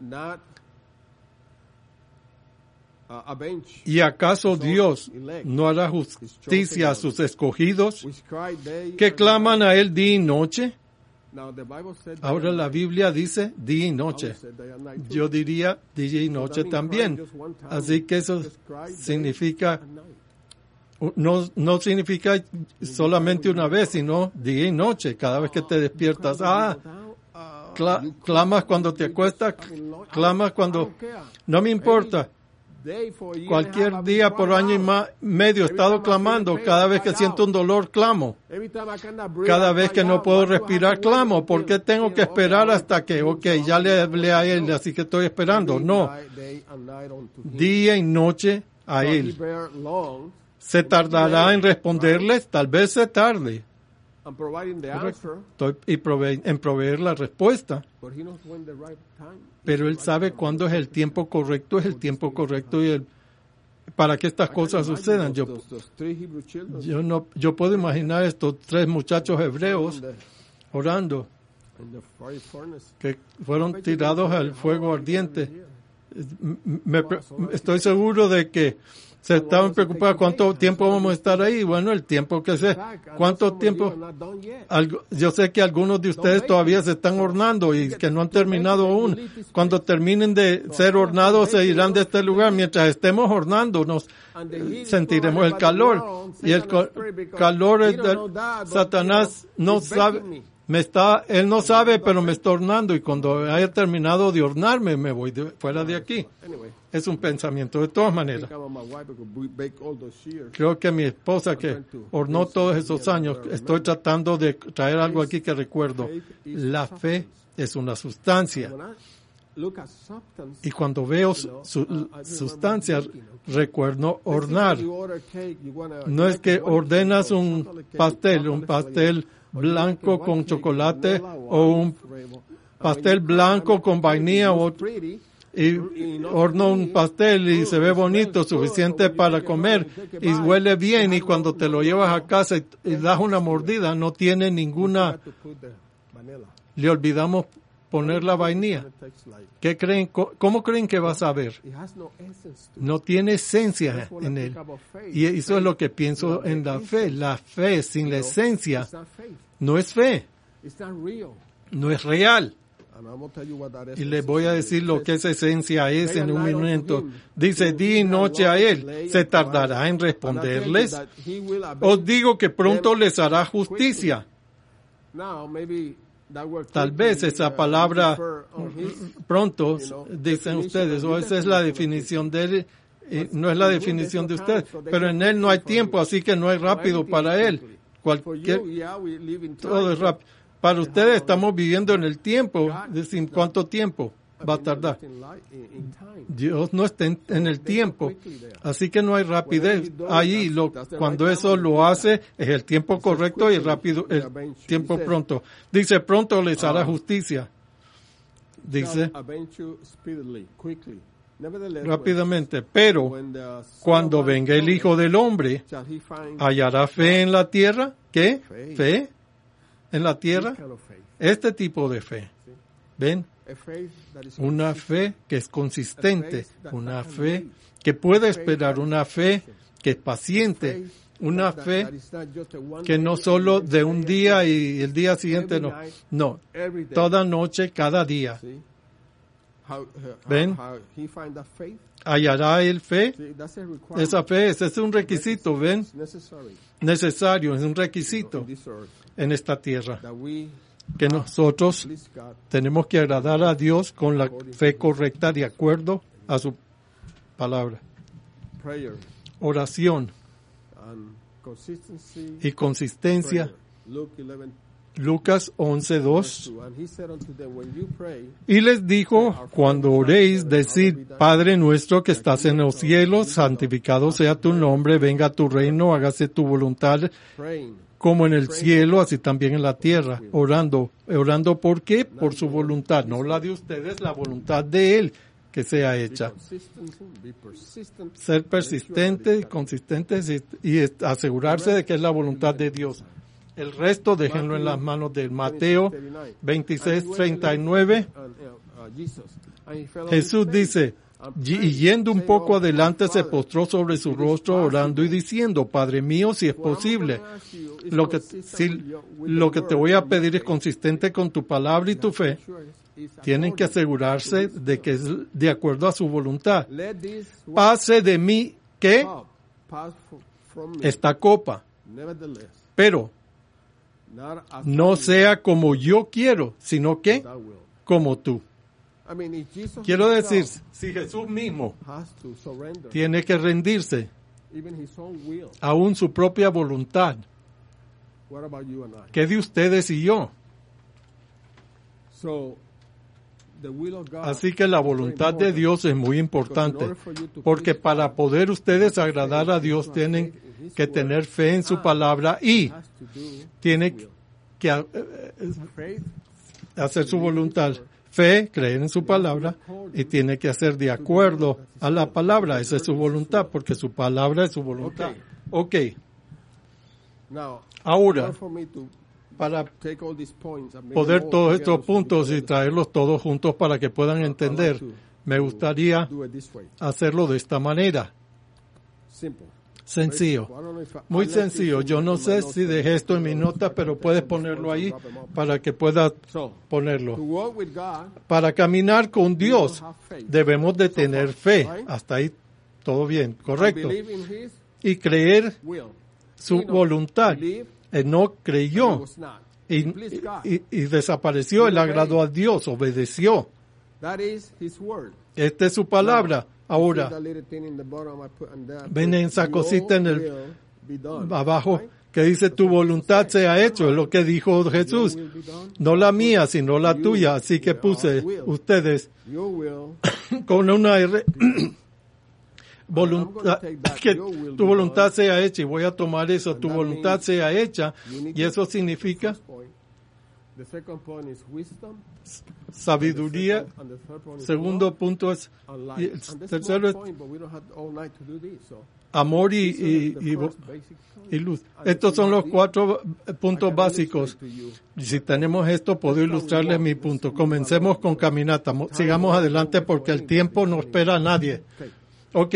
¿Y acaso Dios no hará justicia a sus escogidos que claman a Él día y noche? Ahora la Biblia dice día y noche. Yo diría día y noche también. Así que eso significa, no, no significa solamente una vez, sino día y noche. Cada vez que te despiertas, ah, cl- clamas cuando te acuestas, clamas cuando, no me importa. Cualquier día por año y ma- medio he estado clamando. Cada vez que siento un dolor, clamo. Cada vez que no puedo respirar, clamo. ¿Por qué tengo que esperar hasta que, ok, ya le hablé a Él, así que estoy esperando? No. Día y noche a Él. ¿Se tardará en responderles? Tal vez se tarde. Estoy y prove- en proveer la respuesta. Pero Él sabe cuándo es el tiempo correcto, es el tiempo correcto y el, para que estas cosas sucedan. Yo, yo, no, yo puedo imaginar estos tres muchachos hebreos orando, que fueron tirados al fuego ardiente. Me, estoy seguro de que Se estaban preocupados cuánto tiempo vamos a estar ahí. Bueno, el tiempo que sea. ¿Cuánto tiempo? Algo, yo sé que algunos de ustedes todavía se están hornando y que no han terminado aún. Cuando terminen de ser hornados se irán de este lugar. Mientras estemos hornando nos eh, sentiremos el calor. Y el co- calor es de Satanás no sabe. Me está, él no sabe, pero me está hornando y cuando haya terminado de hornarme me voy de, fuera de aquí. Es un pensamiento de todas maneras. Creo que mi esposa que hornó todos esos años, estoy tratando de traer algo aquí que recuerdo. La fe es una sustancia. Y cuando veo su, su, sustancias, recuerdo hornar. No es que ordenas un pastel, un pastel blanco con chocolate o un pastel blanco con vainilla o, y horno un pastel y se ve bonito, suficiente para comer y huele bien y cuando te lo llevas a casa y, y das una mordida no tiene ninguna, le olvidamos poner la vainilla. ¿Qué creen? ¿Cómo creen que vas a ver? No tiene esencia en él. Y eso es lo que pienso en la fe. La fe sin la esencia no es fe. No es real. Y les voy a decir lo que esa esencia es en un momento. Dice, día y noche a él. ¿Se tardará en responderles? Os digo que pronto les hará justicia. Tal vez esa palabra pronto, dicen ustedes, o esa es la definición de él, y no es la definición de ustedes, pero en él no hay tiempo, así que no hay rápido para él. Cualquier, todo es rápido. Para ustedes estamos viviendo en el tiempo, de cuánto tiempo va a tardar. Dios no está en, en el tiempo, así que no hay rapidez. Ahí, lo, cuando eso lo hace, es el tiempo correcto y rápido, el tiempo pronto. Dice, pronto les hará justicia. Dice, rápidamente, pero cuando venga el Hijo del Hombre, ¿hallará fe en la tierra? ¿Qué? ¿Fe? ¿En la tierra? Este tipo de fe. ¿Ven? Una fe que es consistente, una fe que puede esperar, una fe que es paciente, una fe que no solo de un día y el día siguiente no, no, toda noche, cada día. ¿Ven? ¿Hallará el fe? Esa fe, ese es un requisito, ¿ven? Necesario, es un requisito en esta tierra. Que nosotros tenemos que agradar a Dios con la fe correcta de acuerdo a su palabra. Oración y consistencia. Lucas once dos. Y les dijo, cuando oréis, decid, Padre nuestro que estás en los cielos, santificado sea tu nombre, venga tu reino, hágase tu voluntad, como en el cielo, así también en la tierra, orando. ¿Orando por qué? Por su voluntad, no la de ustedes, la voluntad de Él que sea hecha. Ser persistente, consistente y asegurarse de que es la voluntad de Dios. El resto déjenlo en las manos de Mateo veintiséis treinta y nueve. Jesús dice, y yendo un poco adelante se postró sobre su rostro orando y diciendo, Padre mío, si es posible, lo que, si, lo que te voy a pedir es consistente con tu palabra y tu fe. Tienen que asegurarse de que es de acuerdo a su voluntad. Pase de mí, ¿qué? Esta copa. Pero no sea como yo quiero, sino que como tú. Quiero decir, si Jesús mismo tiene que rendirse aún su propia voluntad, ¿qué de ustedes y yo? Así que la voluntad de Dios es muy importante, porque para poder ustedes agradar a Dios tienen que tener fe en su palabra y tienen que hacer su voluntad. Fe, creer en su palabra y tiene que hacer de acuerdo a la palabra. Esa es su voluntad, porque su palabra es su voluntad. Ok. Ahora, para poder todos estos puntos y traerlos todos juntos para que puedan entender, me gustaría hacerlo de esta manera. Sencillo, muy sencillo. Yo no sé si dejé esto en mi nota, pero puedes ponerlo ahí para que puedas ponerlo. Para caminar con Dios debemos de tener fe. Hasta ahí todo bien, correcto. Y creer su voluntad. Él no creyó y, y, y desapareció. Él agradó a Dios, obedeció. Esta es su palabra. Ahora, ven en esa cosita en el abajo que dice tu voluntad sea hecho, es lo que dijo Jesús, no la mía sino la tuya, así que puse ustedes con una R, voluntad, que tu voluntad sea hecha, y voy a tomar eso, tu voluntad sea hecha, y eso significa sabiduría. Segundo punto es, y el tercero es amor y, y, y, y luz. Estos son los cuatro puntos básicos. Y si tenemos esto, puedo ilustrarles mi punto. Comencemos con caminata. Sigamos adelante porque el tiempo no espera a nadie. Ok.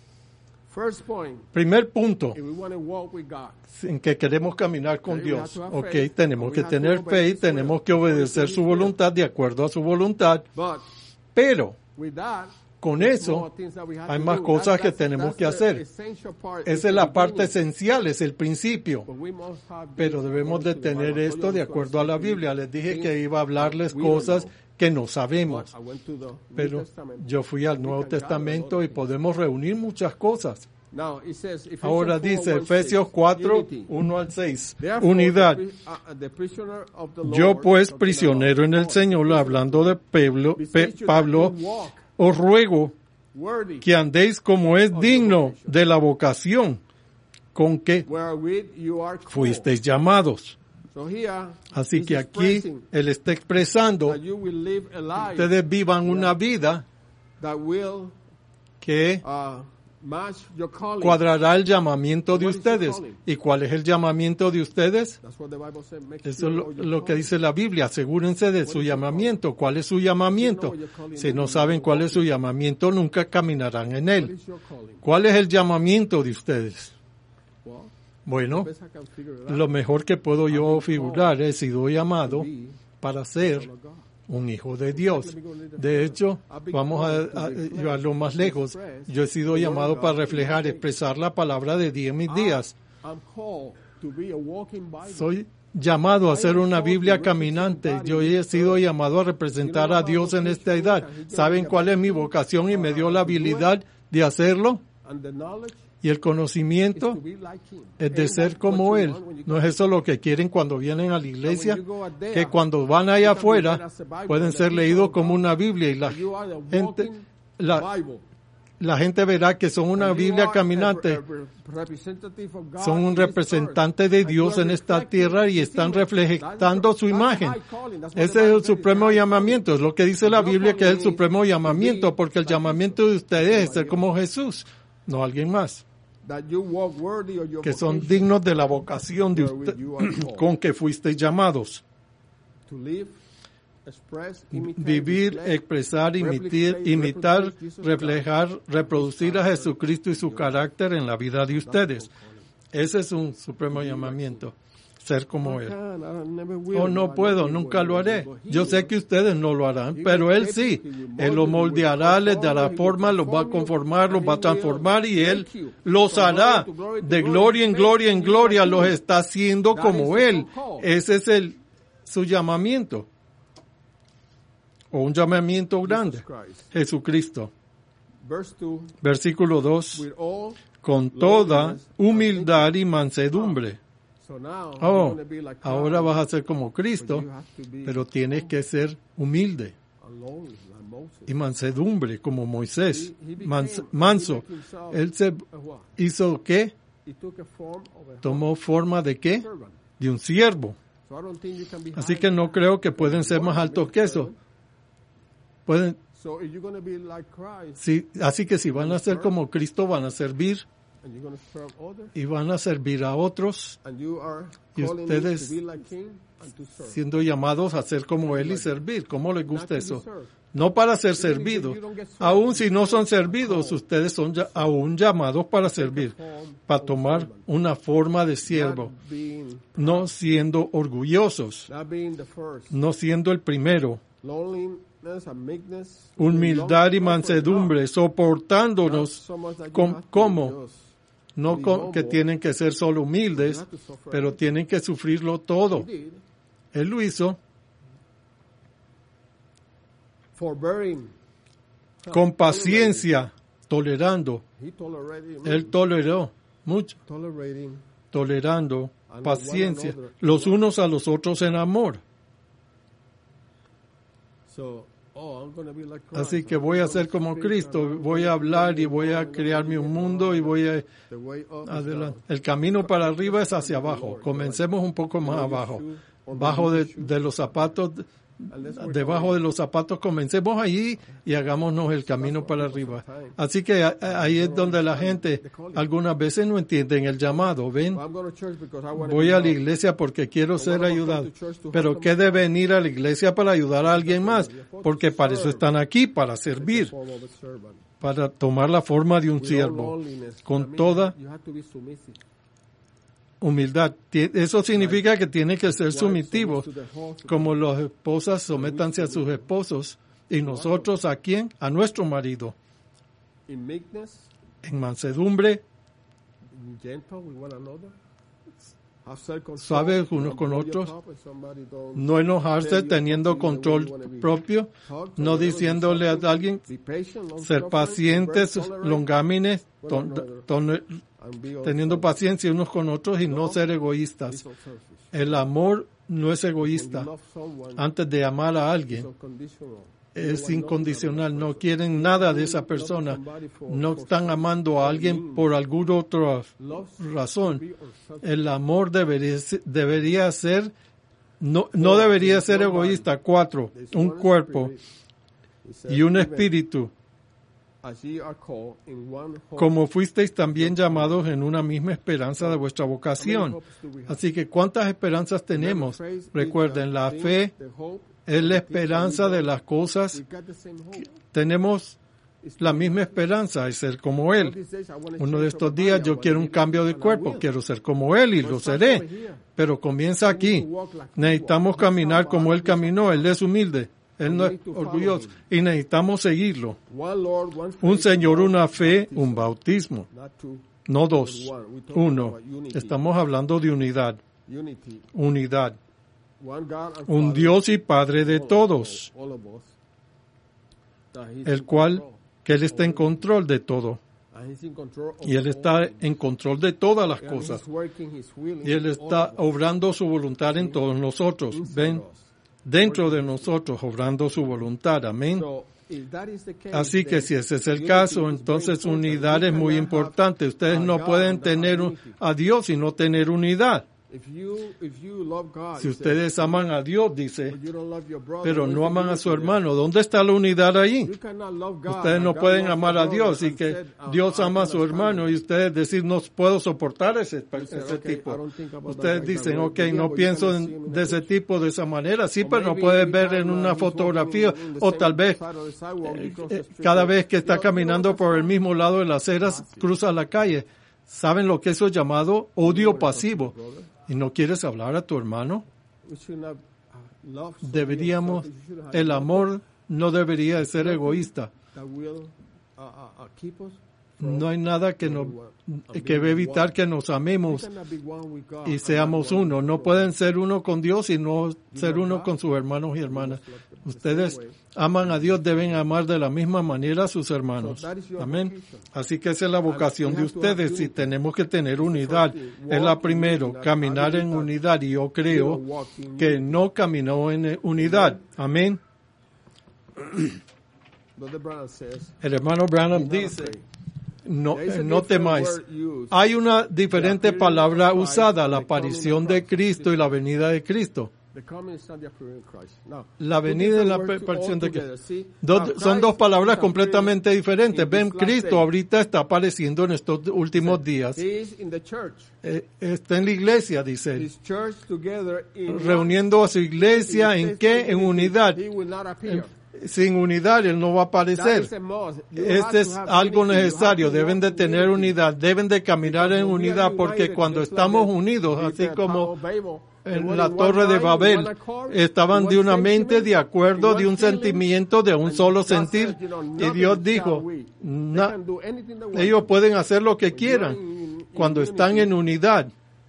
Primer punto, en que queremos caminar con Dios. Ok, tenemos que tener fe y tenemos que obedecer su voluntad de acuerdo a su voluntad. Pero, con eso, hay más cosas que tenemos que hacer. Esa es la parte esencial, es el principio. Pero debemos de tener esto de acuerdo a la Biblia. Les dije que iba a hablarles cosas que no sabemos. Pero yo fui al Nuevo Testamento y podemos reunir muchas cosas. Ahora dice Efesios cuatro, uno al seis. Unidad. Yo pues, prisionero en el Señor, hablando de Pablo, Pablo, os ruego que andéis como es digno de la vocación con que fuisteis llamados. Así que aquí él está expresando ustedes vivan una vida que cuadrará el llamamiento de ustedes. ¿Y cuál es el llamamiento de ustedes? Eso es lo, lo que dice la Biblia. Asegúrense de su llamamiento. ¿Cuál es su llamamiento? Si no saben cuál es su llamamiento, nunca caminarán en él. ¿Cuál es el llamamiento de ustedes? Bueno, lo mejor que puedo yo figurar es sido llamado para ser un hijo de Dios. De hecho, vamos a, a llevarlo más lejos. Yo he sido llamado para reflejar, expresar la palabra de Dios en mis días. Soy llamado a ser una Biblia caminante. Yo he sido llamado a representar a Dios en esta edad. ¿Saben cuál es mi vocación? Y me dio la habilidad de hacerlo. Y el conocimiento es de ser como Él. ¿No es eso lo que quieren cuando vienen a la iglesia? Que cuando van allá afuera pueden ser leídos como una Biblia y la gente, la, la gente verá que son una Biblia caminante. Son un representante de Dios en esta tierra y están reflejando su imagen. Ese es el supremo llamamiento. Es lo que dice la Biblia, que es el supremo llamamiento, porque el llamamiento de ustedes es ser como Jesús, no alguien más. Que son dignos de la vocación de usted, con que fuisteis llamados. Vivir, expresar, imitar, imitar, reflejar, reproducir a Jesucristo y su carácter en la vida de ustedes. Ese es un supremo llamamiento. Ser como Él. Oh, no puedo, nunca lo haré. Yo sé que ustedes no lo harán, pero Él sí. Él los moldeará, les dará forma, los va a conformar, los va a transformar y Él los hará. De gloria en gloria en gloria los está haciendo como Él. Ese es el su llamamiento. O un llamamiento grande. Jesucristo. Versículo dos. Con toda humildad y mansedumbre. Oh, ahora vas a ser como Cristo, pero tienes que ser humilde y mansedumbre como Moisés, mans, manso. Él se hizo ¿qué? Tomó forma de ¿qué? De un siervo. Así que no creo que pueden ser más altos que eso. Pueden. Sí, así que si van a ser como Cristo, van a servir. Y van a servir a otros y ustedes siendo llamados a ser como Él y servir. ¿Cómo les gusta eso? no para ser servidos. Aún si no son servidos, ustedes son ya, aún llamados para servir, para tomar una forma de siervo, no siendo orgullosos, no siendo el primero. Humildad y mansedumbre, soportándonos con, como, no con, que tienen que ser solo humildes, pero tienen que sufrirlo todo. Él lo hizo. Con paciencia, tolerando. Él toleró mucho. Tolerando, paciencia, los unos a los otros en amor. Así que voy a ser como Cristo, voy a hablar y voy a crearme un mundo y voy a adelante. El camino para arriba es hacia abajo. Comencemos un poco más abajo. Bajo de, de los zapatos, debajo de los zapatos, comencemos allí y hagámonos el camino para arriba. Así que ahí es donde la gente algunas veces no entiende el llamado. ¿Ven? Voy a la iglesia porque quiero ser ayudado. Pero ¿qué de venir a la iglesia para ayudar a alguien más? Porque para eso están aquí, para servir, para tomar la forma de un siervo, con toda humildad. Eso significa que tienen que ser sumitivos, como las esposas sométanse a sus esposos, y nosotros ¿a quién? A nuestro marido. En mansedumbre, suaves unos con otros, no enojarse, teniendo control propio, no diciéndole a alguien, ser pacientes, longámines, ton, ton, teniendo paciencia unos con otros y no ser egoístas. El amor no es egoísta. Antes de amar a alguien, es incondicional. No quieren nada de esa persona. No están amando a alguien por alguna otra razón. El amor debería, debería ser, no, no debería ser egoísta. Cuatro, un cuerpo y un espíritu. Como fuisteis también llamados en una misma esperanza de vuestra vocación. Así que, ¿cuántas esperanzas tenemos? Recuerden, la fe es la esperanza de las cosas. Tenemos la misma esperanza de ser como Él. Uno de estos días yo quiero un cambio de cuerpo, quiero ser como Él y lo seré. Pero comienza aquí. Necesitamos caminar como Él caminó. Él es humilde. Él no es orgulloso y necesitamos seguirlo. Un Señor, una fe, un bautismo. No dos, uno. Estamos hablando de unidad. Unidad. Un Dios y Padre de todos, el cual, que Él está en control de todo. Y Él está en control de todas las cosas. Y Él está obrando su voluntad en todos nosotros. ¿Ven? Dentro de nosotros, obrando su voluntad. Amén. Así que si ese es el caso, entonces unidad es muy importante. Ustedes no pueden tener a Dios y no tener unidad. Si ustedes aman a Dios, dice, pero no aman a su hermano, ¿dónde está la unidad ahí? Ustedes no pueden amar a Dios y que Dios ama a su hermano y ustedes decir, no puedo soportar ese, ese tipo. Ustedes dicen, ok, no pienso en, de ese tipo de esa manera. Sí, pero no puedes ver en una fotografía o tal vez eh, eh, cada vez que está caminando por el mismo lado de las aceras, cruza la calle. ¿Saben lo que eso es llamado odio pasivo? ¿Y no quieres hablar a tu hermano? Deberíamos, el amor no debería ser egoísta. No hay nada que nos, que evitar que nos amemos y seamos uno. No pueden ser uno con Dios y no ser uno con sus hermanos y hermanas. Ustedes aman a Dios, deben amar de la misma manera a sus hermanos. Amén. Así que esa es la vocación de ustedes y tenemos que tener unidad. Es la primero, caminar en unidad, y yo creo que no caminó en unidad. Amén. El hermano Branham dice, no, no temáis. Hay una diferente palabra usada, la aparición de Cristo y la venida de Cristo. La venida y la aparición de Cristo. Dos, son dos palabras completamente diferentes. Ven, Cristo ahorita está apareciendo en estos últimos días. Eh, está en la iglesia, dice. Reuniendo a su iglesia, ¿en qué? En unidad. sin unidad Él no va a aparecer. Este es algo necesario. Deben de tener unidad, deben de caminar en unidad, porque cuando estamos unidos, así como en la Torre de Babel, estaban de una mente, de acuerdo, de un sentimiento, de un solo sentir. Y Dios dijo, na, ellos pueden hacer lo que quieran. Cuando están en unidad,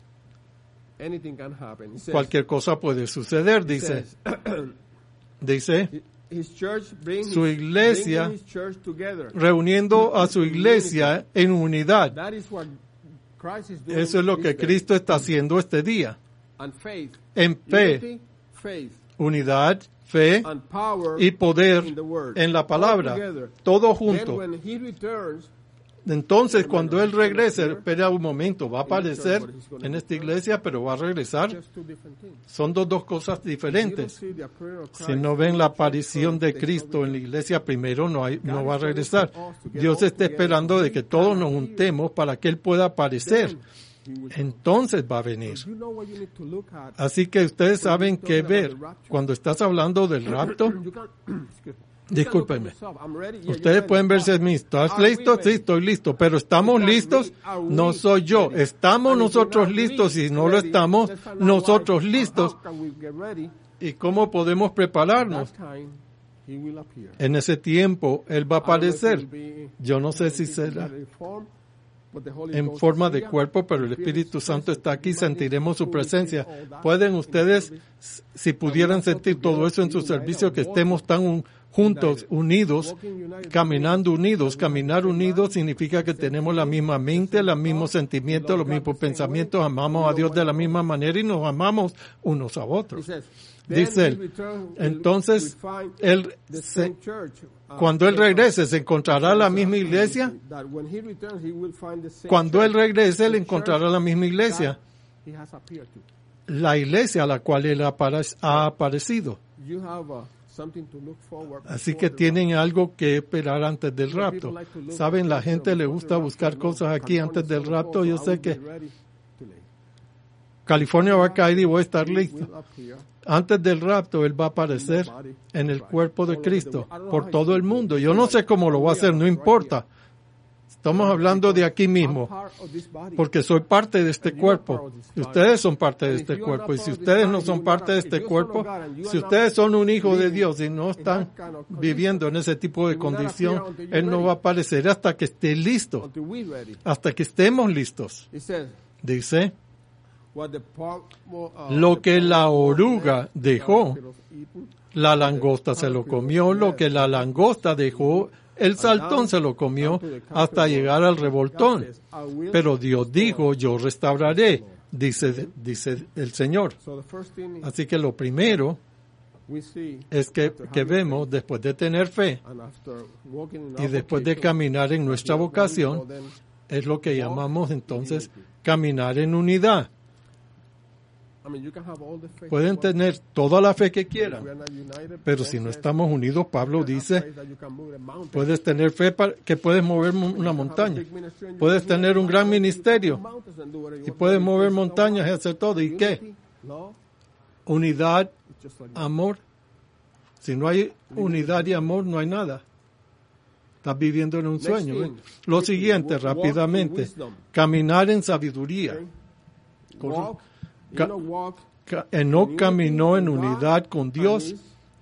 cualquier cosa puede suceder, dice. Dice, su iglesia, reuniendo a su iglesia en unidad. Eso es lo que Cristo está haciendo este día. En fe, unidad, fe y poder en la palabra, todo junto. Entonces, cuando Él regrese, espera un momento, va a aparecer en esta iglesia, pero va a regresar. Son dos, dos cosas diferentes. Si no ven la aparición de Cristo en la iglesia primero, no, hay, no va a regresar. Dios está esperando de que todos nos juntemos para que Él pueda aparecer. Entonces va a venir. Así que ustedes saben qué ver. Cuando estás hablando del rapto, discúlpenme. Ustedes pueden verse mismos. ¿Estás listo? Sí, estoy listo. Pero ¿estamos listos? No soy yo. ¿Estamos nosotros listos? Si no lo estamos, nosotros listos. ¿Y cómo podemos prepararnos? En ese tiempo, Él va a aparecer. Yo no sé si será en forma de cuerpo, pero el Espíritu Santo está aquí, sentiremos su presencia. ¿Pueden ustedes, si pudieran sentir todo eso en su servicio, que estemos tan un, juntos, unidos, caminando unidos? Caminar unidos significa que tenemos la misma mente, los mismos sentimientos, los mismos pensamientos, amamos a Dios de la misma manera y nos amamos unos a otros. Dice él, entonces, él se, cuando Él regrese, ¿se encontrará la misma iglesia? Cuando Él regrese, Él encontrará la misma iglesia. La iglesia a la cual Él ha aparecido. Así que tienen algo que esperar antes del rapto. Saben, la gente le gusta buscar cosas aquí antes del rapto. Yo sé que California va a caer y voy a estar listo. Antes del rapto, Él va a aparecer en el cuerpo de Cristo por todo el mundo. Yo no sé cómo lo va a hacer, no importa. Estamos hablando de aquí mismo, porque soy parte de este cuerpo. Y ustedes son parte de este cuerpo. Y si ustedes no son parte de este cuerpo, si ustedes son un hijo de Dios y no están viviendo en ese tipo de condición, Él no va a aparecer hasta que esté listo, hasta que estemos listos. Dice, lo que la oruga dejó, la langosta se lo comió. Lo que la langosta dejó, el saltón se lo comió hasta llegar al revoltón. Pero Dios dijo, yo restauraré, dice, dice el Señor. Así que lo primero es que, que vemos, después de tener fe y después de caminar en nuestra vocación, es lo que llamamos entonces caminar en unidad. Pueden tener toda la fe que quieran, pero si no estamos unidos, Pablo dice, puedes tener fe para que puedes mover una montaña, puedes tener un gran ministerio y puedes mover montañas y hacer todo. ¿Y qué? Unidad, amor. Si no hay unidad y amor, no hay nada. Estás viviendo en un sueño. ¿eh? Lo siguiente, rápidamente, caminar en sabiduría. Ca- ca- Enoc caminó en unidad con Dios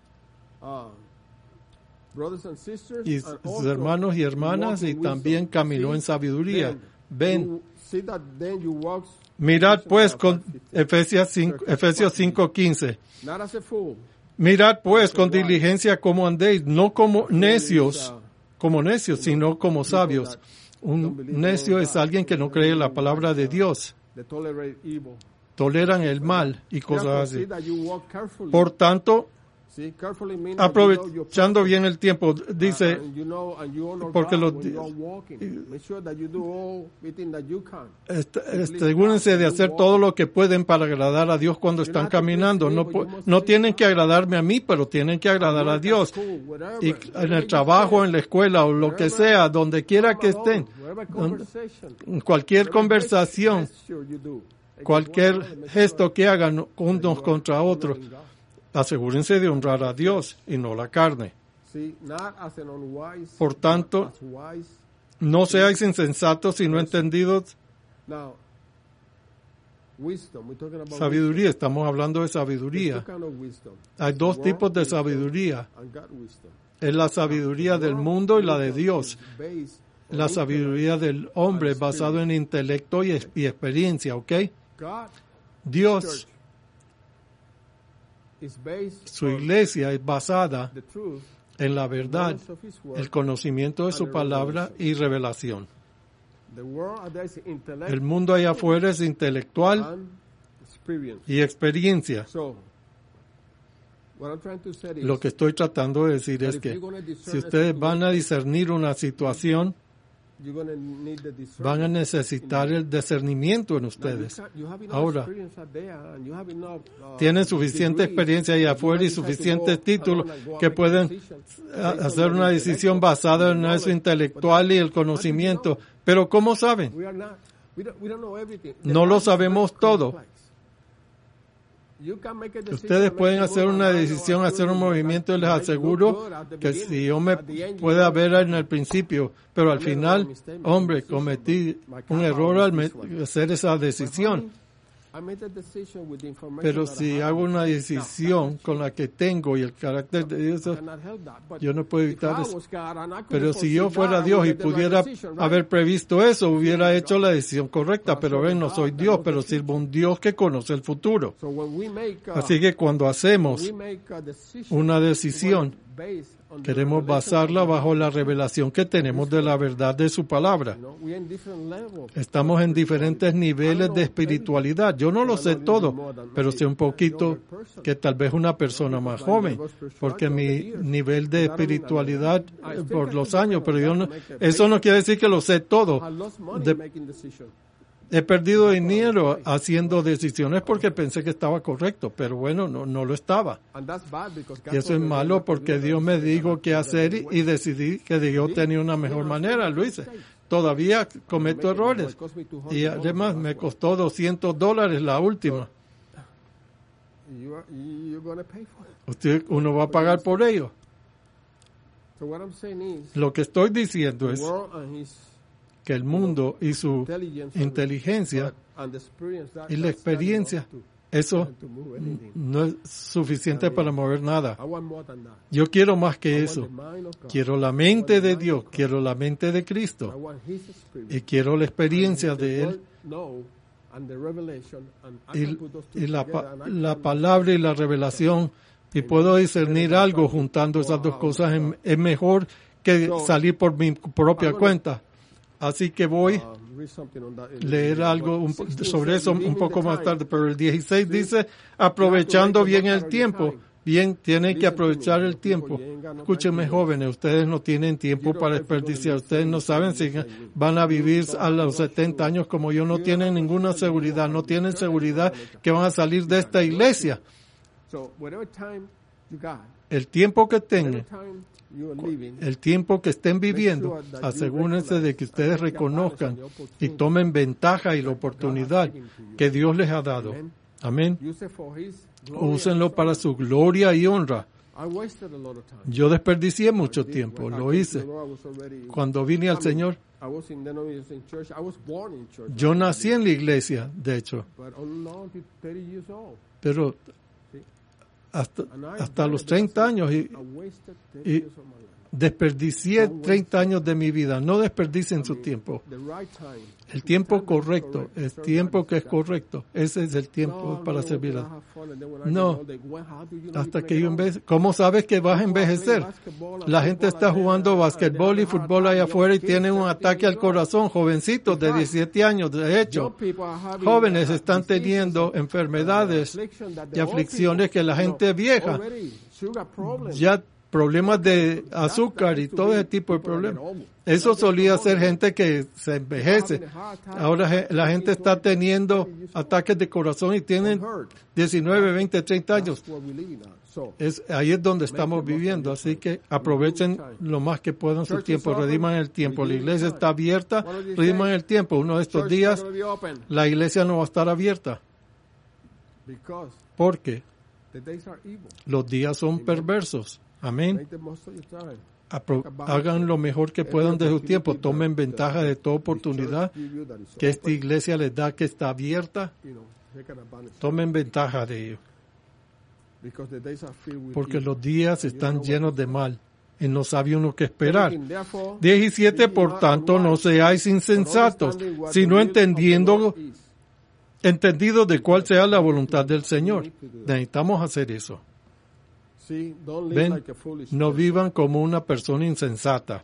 y sus hermanos y hermanas, y también caminó en sabiduría. Ven, mirad pues con Efesios cinco quince. Mirad pues con diligencia cómo andéis, no como necios, como necios, sino como sabios. Un necio es alguien que no cree en la palabra de Dios. Toleran el mal y cosas así. Por tanto, aprovechando bien el tiempo, dice, porque los asegúrense de hacer todo lo que pueden para agradar a Dios cuando están caminando. No, no tienen que agradarme a mí, pero tienen que agradar a Dios. Y en el trabajo, en la escuela o lo que sea, donde quiera que estén, cualquier conversación, cualquier gesto que hagan unos contra otros, asegúrense de honrar a Dios y no la carne. Por tanto, no seáis insensatos y no entendidos. Sabiduría, estamos hablando de sabiduría. Hay dos tipos de sabiduría. Es la sabiduría del mundo y la de Dios. La sabiduría del hombre es basada en intelecto y, y experiencia, ¿ok? Dios, su iglesia es basada en la verdad, el conocimiento de su palabra y revelación. El mundo allá afuera es intelectual y experiencia. Lo que estoy tratando de decir es que si ustedes van a discernir una situación, van a necesitar el discernimiento en ustedes. Ahora, tienen suficiente experiencia allá afuera y suficientes títulos que pueden hacer una decisión basada en eso intelectual y el conocimiento. Pero ¿cómo saben? No lo sabemos todo. Ustedes pueden hacer una decisión, hacer un movimiento, y les aseguro que si yo me pueda ver en el principio, pero al final, hombre, cometí un error al hacer esa decisión. Pero si hago una decisión con la que tengo y el carácter de Dios, yo no puedo evitar eso. Pero si yo fuera Dios y pudiera haber previsto eso, hubiera hecho la decisión correcta. Pero ven, no soy Dios, pero sirvo a un Dios que conoce el futuro. Así que cuando hacemos una decisión, queremos basarla bajo la revelación que tenemos de la verdad de su palabra. Estamos en diferentes niveles de espiritualidad. Yo no lo sé todo, pero sé un poquito que tal vez una persona más joven, porque mi nivel de espiritualidad por los años, pero yo no, eso no quiere decir que lo sé todo. De, He perdido dinero haciendo decisiones porque pensé que estaba correcto, pero bueno, no, no lo estaba. Y eso es malo porque Dios me dijo qué hacer y, y decidí que yo tenía una mejor manera, lo hice. Todavía cometo errores. Y además me costó doscientos dólares la última. Usted, uno va a pagar por ello. Lo que estoy diciendo es que el mundo y su inteligencia y la experiencia, eso no es suficiente para mover nada. Yo quiero más que eso. Quiero la mente de Dios, quiero la mente de Cristo y quiero la experiencia de Él y, y la, la palabra y la revelación, y puedo discernir algo juntando esas dos cosas. Es, es mejor que salir por mi propia cuenta. Así que voy a leer algo un, sobre eso un poco más tarde. Pero el dieciséis dice, aprovechando bien el tiempo. Bien, tienen que aprovechar el tiempo. Escúchenme, jóvenes, ustedes no tienen tiempo para desperdiciar. Ustedes no saben si van a vivir a los setenta años como yo. No tienen ninguna seguridad. No tienen seguridad que van a salir de esta iglesia. El tiempo que tengan, el tiempo que estén viviendo, asegúrense de que ustedes reconozcan y tomen ventaja y la oportunidad que Dios les ha dado. Amén. Úsenlo para su gloria y honra. Yo desperdicié mucho tiempo, lo hice. Cuando vine al Señor, yo nací en la iglesia, de hecho. Pero hasta, hasta los treinta años y, y desperdicié treinta años de mi vida. No desperdicien su tiempo. El tiempo correcto, el tiempo que es correcto, ese es el tiempo para servir a Dios. No, hasta que yo envejezca. ¿Cómo sabes que vas a envejecer? La gente está jugando basquetbol y fútbol allá afuera y tienen un ataque al corazón, jovencitos de diecisiete años. De hecho, jóvenes están teniendo enfermedades y aflicciones que la gente vieja ya problemas de azúcar y todo ese tipo de problemas. Eso solía ser gente que se envejece. Ahora la gente está teniendo ataques de corazón y tienen diecinueve, veinte, treinta años. Es, ahí es donde estamos viviendo. Así que aprovechen lo más que puedan su tiempo. Rediman el tiempo. La iglesia está abierta. Rediman el tiempo. Uno de estos días la iglesia no va a estar abierta. ¿Por qué? Los días son perversos. Amén. Apro- hagan lo mejor que puedan de su tiempo. Tomen ventaja de toda oportunidad que esta iglesia les da, que está abierta. Tomen ventaja de ello. Porque los días están llenos de mal y no sabe uno qué esperar. diecisiete, por tanto, no seáis insensatos, sino entendiendo, entendido de cuál sea la voluntad del Señor. Necesitamos hacer eso. Ven, no vivan como una persona insensata.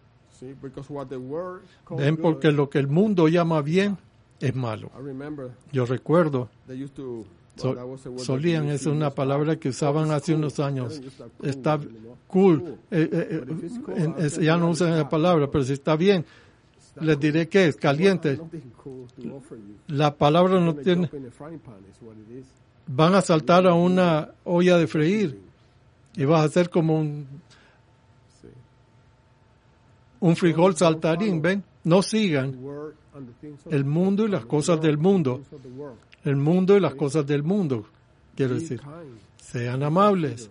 Ven, porque lo que el mundo llama bien es malo. Yo recuerdo, so, solían, es una palabra que usaban hace unos años. Está cool. Eh, eh, eh, es, ya no usan esa palabra, pero si está bien, les diré que es caliente. La palabra no tiene. Van a saltar a una olla de freír. Y vas a hacer como un, un frijol saltarín, ¿ven? No sigan el mundo y las cosas del mundo. El mundo y las cosas del mundo. Quiero decir, sean amables.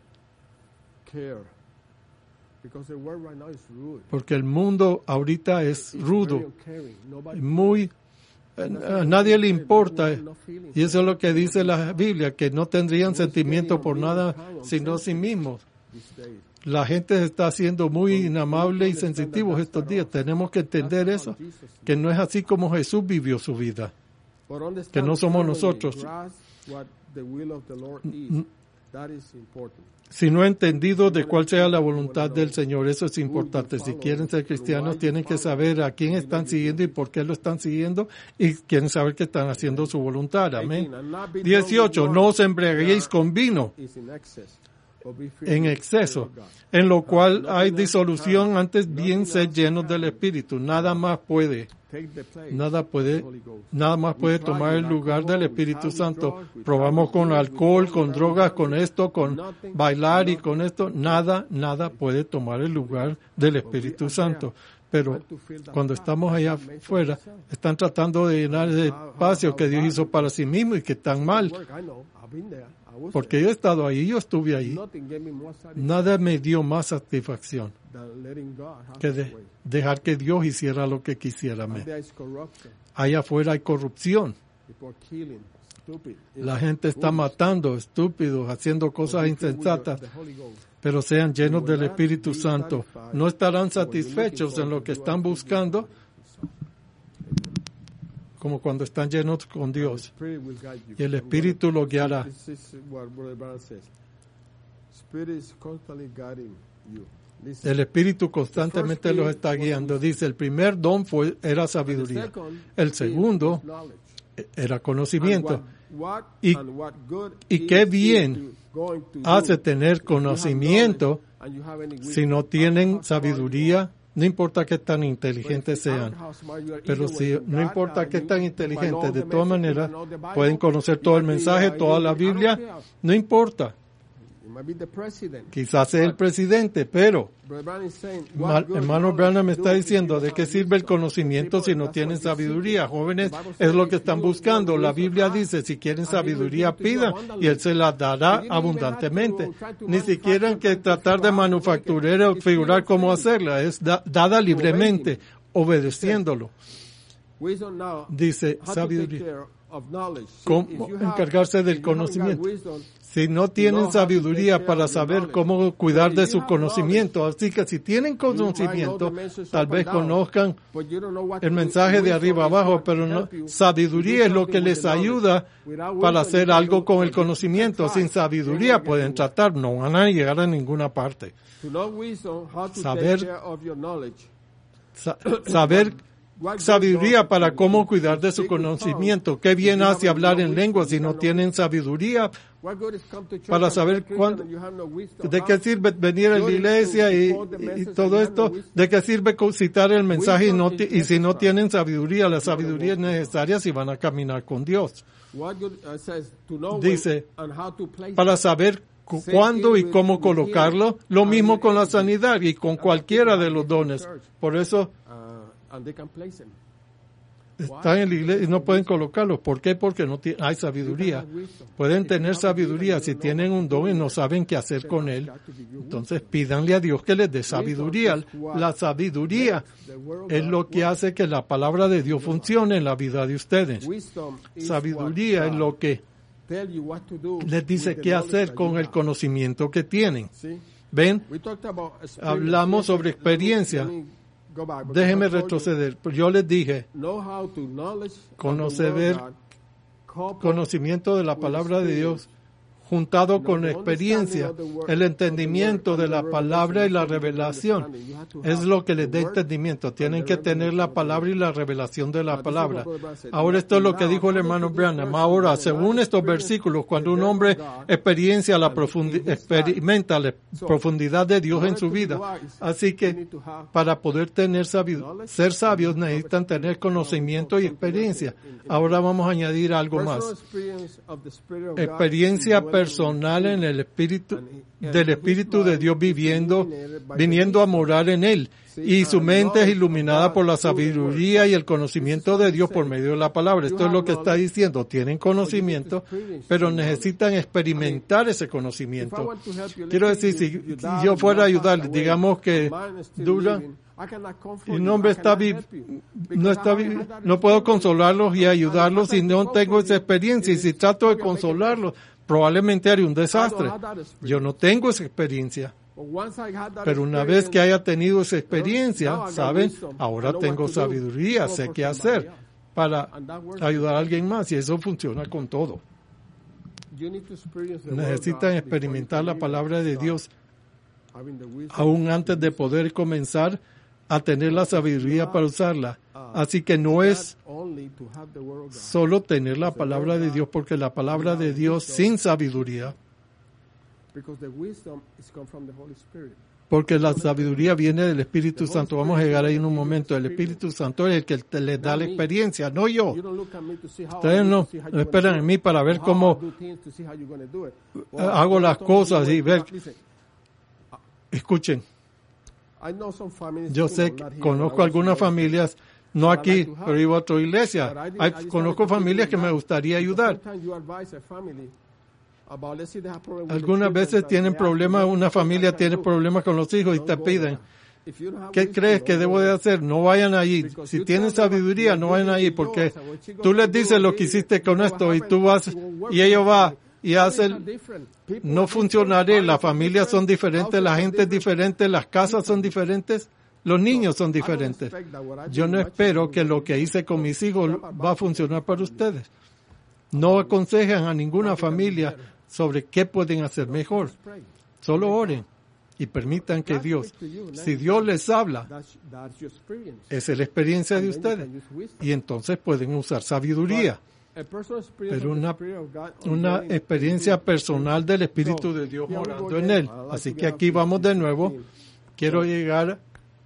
Porque el mundo ahorita es rudo, muy... A nadie le importa, y eso es lo que dice la Biblia, que no tendrían sentimiento por nada sino sí mismos. La gente se está haciendo muy inamable y sensitivos estos días. Tenemos que entender eso, que no es así como Jesús vivió su vida, que no somos nosotros. Si no he entendido de cuál sea la voluntad del Señor, eso es importante. Si quieren ser cristianos, tienen que saber a quién están siguiendo y por qué lo están siguiendo, y quieren saber que están haciendo su voluntad. Amén. dieciocho. No os embriaguéis con vino en exceso, en lo cual hay disolución, antes bien sed llenos del Espíritu. Nada más puede, nada puede, nada más puede tomar el lugar del Espíritu Santo. Probamos con alcohol, con drogas, con esto, con bailar y con esto. Nada, nada puede tomar el lugar del Espíritu Santo. Pero cuando estamos allá afuera, están tratando de llenar ese espacio que Dios hizo para sí mismo y que están mal. Porque yo he estado ahí, yo estuve ahí. Nada me dio más satisfacción que de dejar que Dios hiciera lo que quisiera. Allá afuera hay corrupción. La gente está matando, estúpidos, haciendo cosas insensatas. Pero sean llenos del Espíritu Santo. No estarán satisfechos en lo que están buscando, como cuando están llenos con Dios. Y el Espíritu los guiará. El Espíritu constantemente los está guiando. Dice, el primer don fue, era sabiduría. El segundo era conocimiento. Y, y qué bien hace tener conocimiento si no tienen sabiduría. No importa qué tan inteligentes sean, pero si no importa qué tan inteligentes, de todas maneras pueden conocer todo el mensaje, toda la Biblia, no importa. Quizás sea el presidente, pero hermano Branham me está diciendo, ¿de qué sirve el conocimiento si no tienen sabiduría? Jóvenes, es lo que están buscando. La Biblia dice, si quieren sabiduría, pidan, y Él se la dará abundantemente. Ni siquiera hay que tratar de manufacturar o figurar cómo hacerla, es da, dada libremente, obedeciéndolo. Dice, sabiduría. ¿Cómo encargarse del conocimiento? Si no tienen sabiduría para saber cómo cuidar de su conocimiento, así que si tienen conocimiento, tal vez conozcan el mensaje de arriba abajo, pero no, sabiduría es lo que les ayuda para hacer algo con el conocimiento. Sin sabiduría pueden tratar, no van a llegar a ninguna parte. Saber, sa- saber sabiduría para cómo cuidar de su conocimiento. Qué bien hace hablar en lengua si no tienen sabiduría para saber cuándo, de qué sirve venir a la iglesia y, y todo esto, de qué sirve citar el mensaje y, no, y si no tienen sabiduría. La sabiduría es necesaria si van a caminar con Dios. Dice, para saber cuándo y cómo colocarlo, lo mismo con la sanidad y con cualquiera de los dones. Por eso están en la iglesia y no pueden colocarlos. ¿Por qué? Porque no tiene, hay sabiduría. Pueden tener sabiduría si tienen un don y no saben qué hacer con él. Entonces pídanle a Dios que les dé sabiduría. La sabiduría es lo que hace que la palabra de Dios funcione en la vida de ustedes. Sabiduría es lo que les dice qué hacer con el conocimiento que tienen. ¿Ven? Hablamos sobre experiencia. Déjenme retroceder. Yo les dije, conocer, conocimiento de la palabra de Dios, juntado con experiencia, el entendimiento de la palabra y la revelación, es lo que les da entendimiento. Tienen que tener la palabra y la revelación de la palabra. Ahora esto es lo que dijo el hermano Branham. Ahora, según estos versículos, cuando un hombre experiencia la profundi- experimenta la profundidad de Dios en su vida, así que para poder tener sabido, ser sabios necesitan tener conocimiento y experiencia. Ahora vamos a añadir algo más. Experiencia personal en el espíritu del Espíritu de Dios viviendo, viniendo a morar en él, y su mente es iluminada por la sabiduría y el conocimiento de Dios por medio de la palabra. Esto es lo que está diciendo. Tienen conocimiento, pero necesitan experimentar ese conocimiento. Quiero decir, si yo fuera a ayudar, digamos que dura, y un hombre está vi, no está vi, no puedo consolarlos y ayudarlos si no tengo esa experiencia, y si trato de consolarlos, probablemente haré un desastre. Yo no tengo esa experiencia. Pero una vez que haya tenido esa experiencia, ¿saben? Ahora tengo sabiduría, sé qué hacer para ayudar a alguien más, y eso funciona con todo. Necesitan experimentar la palabra de Dios aún antes de poder comenzar a tener la sabiduría para usarla. Así que no es solo tener la palabra de Dios, porque la palabra de Dios sin sabiduría, porque la sabiduría viene del Espíritu Santo. Vamos a llegar ahí en un momento. El Espíritu Santo es el que te les da la experiencia, no yo. Ustedes no, no esperan en mí para ver cómo hago las cosas y ver. Escuchen. Yo sé, conozco algunas familias, no aquí, pero iba a otra iglesia. Hay, conozco familias que me gustaría ayudar. Algunas veces tienen problemas, una familia tiene problemas con los hijos y te piden, ¿qué crees que debo de hacer? No vayan allí. Si tienen sabiduría, no vayan allí, porque tú les dices lo que hiciste con esto y tú vas, y ellos van y hacen, no funcionará. Las familias son diferentes, la gente es diferente, las casas son diferentes, los niños son diferentes. Yo no espero que lo que hice con mis hijos va a funcionar para ustedes. No aconsejan a ninguna familia sobre qué pueden hacer mejor. Solo oren y permitan que Dios, si Dios les habla, esa es la experiencia de ustedes. Y entonces pueden usar sabiduría. Pero una, una experiencia personal del Espíritu de Dios morando en él. Así que aquí vamos de nuevo. Quiero llegar.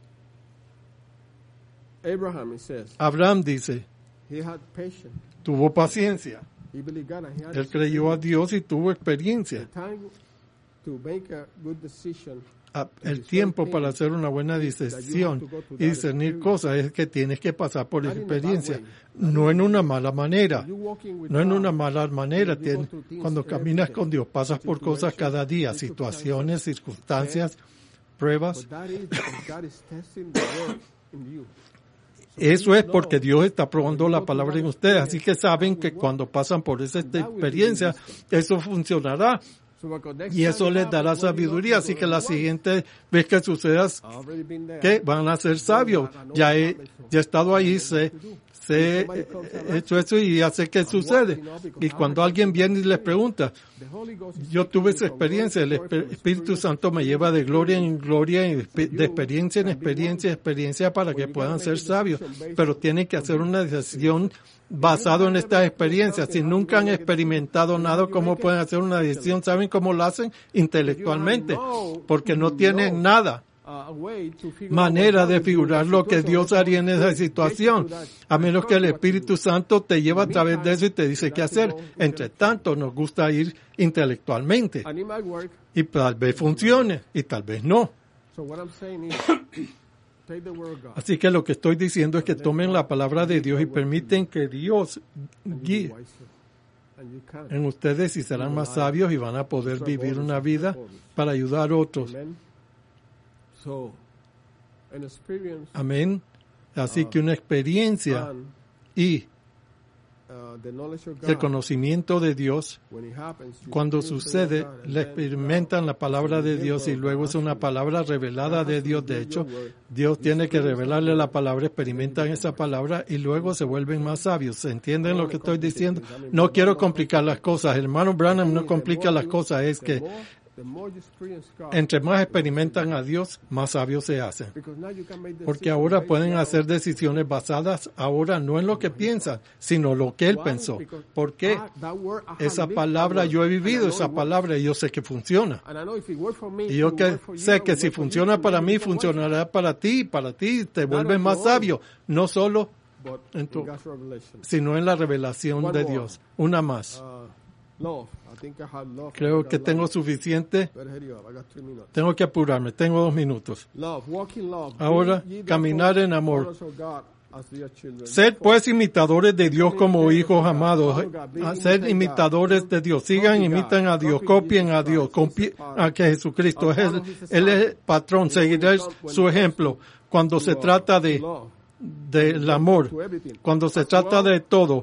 Abraham dice, tuvo paciencia. Él creyó a Dios y tuvo experiencia. El tiempo para hacer una buena decisión y discernir cosas es que tienes que pasar por experiencia, no en una mala manera, no en una mala manera. Cuando caminas con Dios pasas por cosas cada día, situaciones, circunstancias, pruebas. Eso es porque Dios está probando la palabra en ustedes, así que saben que cuando pasan por esa experiencia, eso funcionará. Y eso les dará sabiduría, así que la siguiente vez que suceda, que van a ser sabios. Ya he, ya he estado ahí, sé, sé, he hecho eso y ya sé qué sucede. Y cuando alguien viene y les pregunta, yo tuve esa experiencia, el Espíritu Santo me lleva de gloria en gloria, de experiencia en experiencia, experiencia para que puedan ser sabios, pero tienen que hacer una decisión basado en estas experiencias. Si nunca han experimentado nada, ¿cómo pueden hacer una decisión? ¿Saben cómo lo hacen? Intelectualmente, porque no tienen nada, manera de figurar lo que Dios haría en esa situación, a menos que el Espíritu Santo te lleve a través de eso y te dice qué hacer. Entre tanto, nos gusta ir intelectualmente, y tal vez funcione, y tal vez no. Así que lo que estoy diciendo es que tomen la palabra de Dios y permiten que Dios guíe en ustedes y serán más sabios y van a poder vivir una vida para ayudar a otros. Amén. Así que una experiencia y el conocimiento de Dios, cuando sucede, le experimentan la palabra de Dios y luego es una palabra revelada de Dios. De hecho, Dios tiene que revelarle la palabra, experimentan esa palabra y luego se vuelven más sabios. ¿Se entienden lo que estoy diciendo? No quiero complicar las cosas. El hermano Branham no complica las cosas. Es que entre más experimentan a Dios, más sabios se hacen. Porque ahora pueden hacer decisiones basadas ahora no en lo que piensan, sino lo que Él pensó. ¿Por qué? Esa palabra, yo he vivido esa palabra y yo sé que funciona. Y yo que sé que si funciona para mí, funcionará para ti, y para ti te vuelves más sabio. No solo en tu, sino en la revelación de Dios. Una más. Creo que tengo suficiente. Tengo que apurarme. Tengo dos minutos. Ahora, caminar en amor. Sed pues imitadores de Dios como hijos amados. Sed imitadores de Dios. Sigan, imiten a Dios. Copien a Dios. Copien a que Jesucristo es el, Él es el patrón. Seguiré su ejemplo. Cuando se trata de del amor, cuando se trata de todo,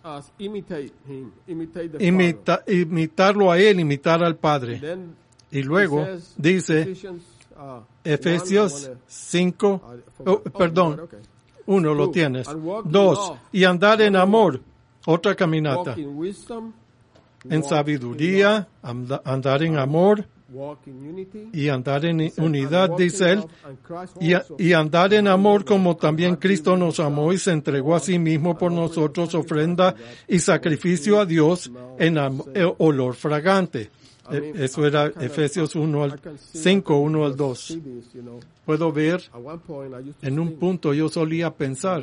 imita, imitarlo a Él, imitar al Padre. Y luego dice Efesios cinco, oh, perdón, uno lo tienes, dos, y andar en amor, otra caminata, en sabiduría, andar en amor, y andar en unidad, dice él, y, y andar en amor como también Cristo nos amó y se entregó a sí mismo por nosotros, ofrenda y sacrificio a Dios en olor fragante. Eso era Efesios uno al cinco, uno al dos. Puedo ver, en un punto yo solía pensar,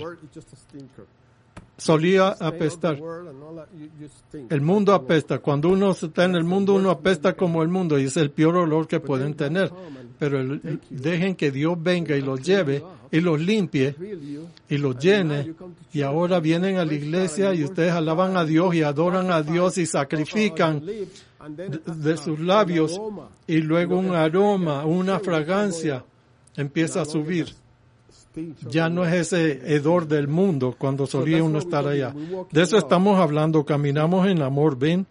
solía apestar. El mundo apesta. Cuando uno está en el mundo, uno apesta como el mundo y es el peor olor que pueden tener. Pero el, dejen que Dios venga y los lleve y los limpie y los llene. Y ahora vienen a la iglesia y ustedes alaban a Dios y adoran a Dios y sacrifican de, de sus labios y luego un aroma, una fragancia empieza a subir. Ya no es ese hedor del mundo cuando solía uno estar allá. De eso estamos hablando, caminamos en amor, ¿ven?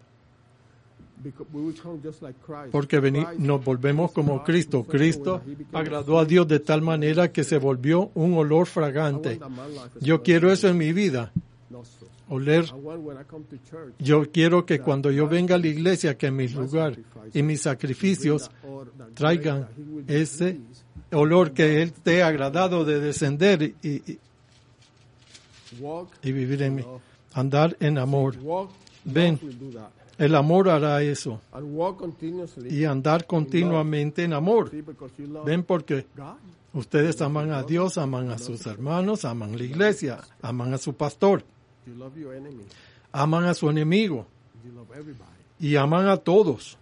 Porque vení, nos volvemos como Cristo. Cristo agradó a Dios de tal manera que se volvió un olor fragante. Yo quiero eso en mi vida. Oler. Yo quiero que cuando yo venga a la iglesia, que mi lugar y mis sacrificios traigan ese olor que Él te ha agradado de descender y, y, y vivir en mí. Andar en amor. Ven, el amor hará eso. Y andar continuamente en amor. Ven, porque ustedes aman a Dios, aman a sus hermanos, aman la iglesia, aman a su pastor, aman a su enemigo y aman a todos.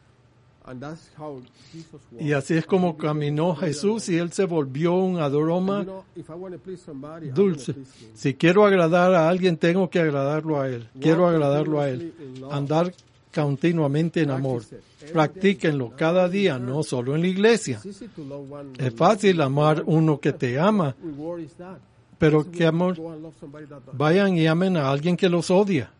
Y así es como caminó Jesús y Él se volvió un aroma dulce. Si quiero agradar a alguien, tengo que agradarlo a Él. Quiero agradarlo a Él. Andar continuamente en amor. Practíquenlo cada día, no solo en la iglesia. Es fácil amar uno que te ama, pero ¿qué amor? Vayan y amen a alguien que los odia.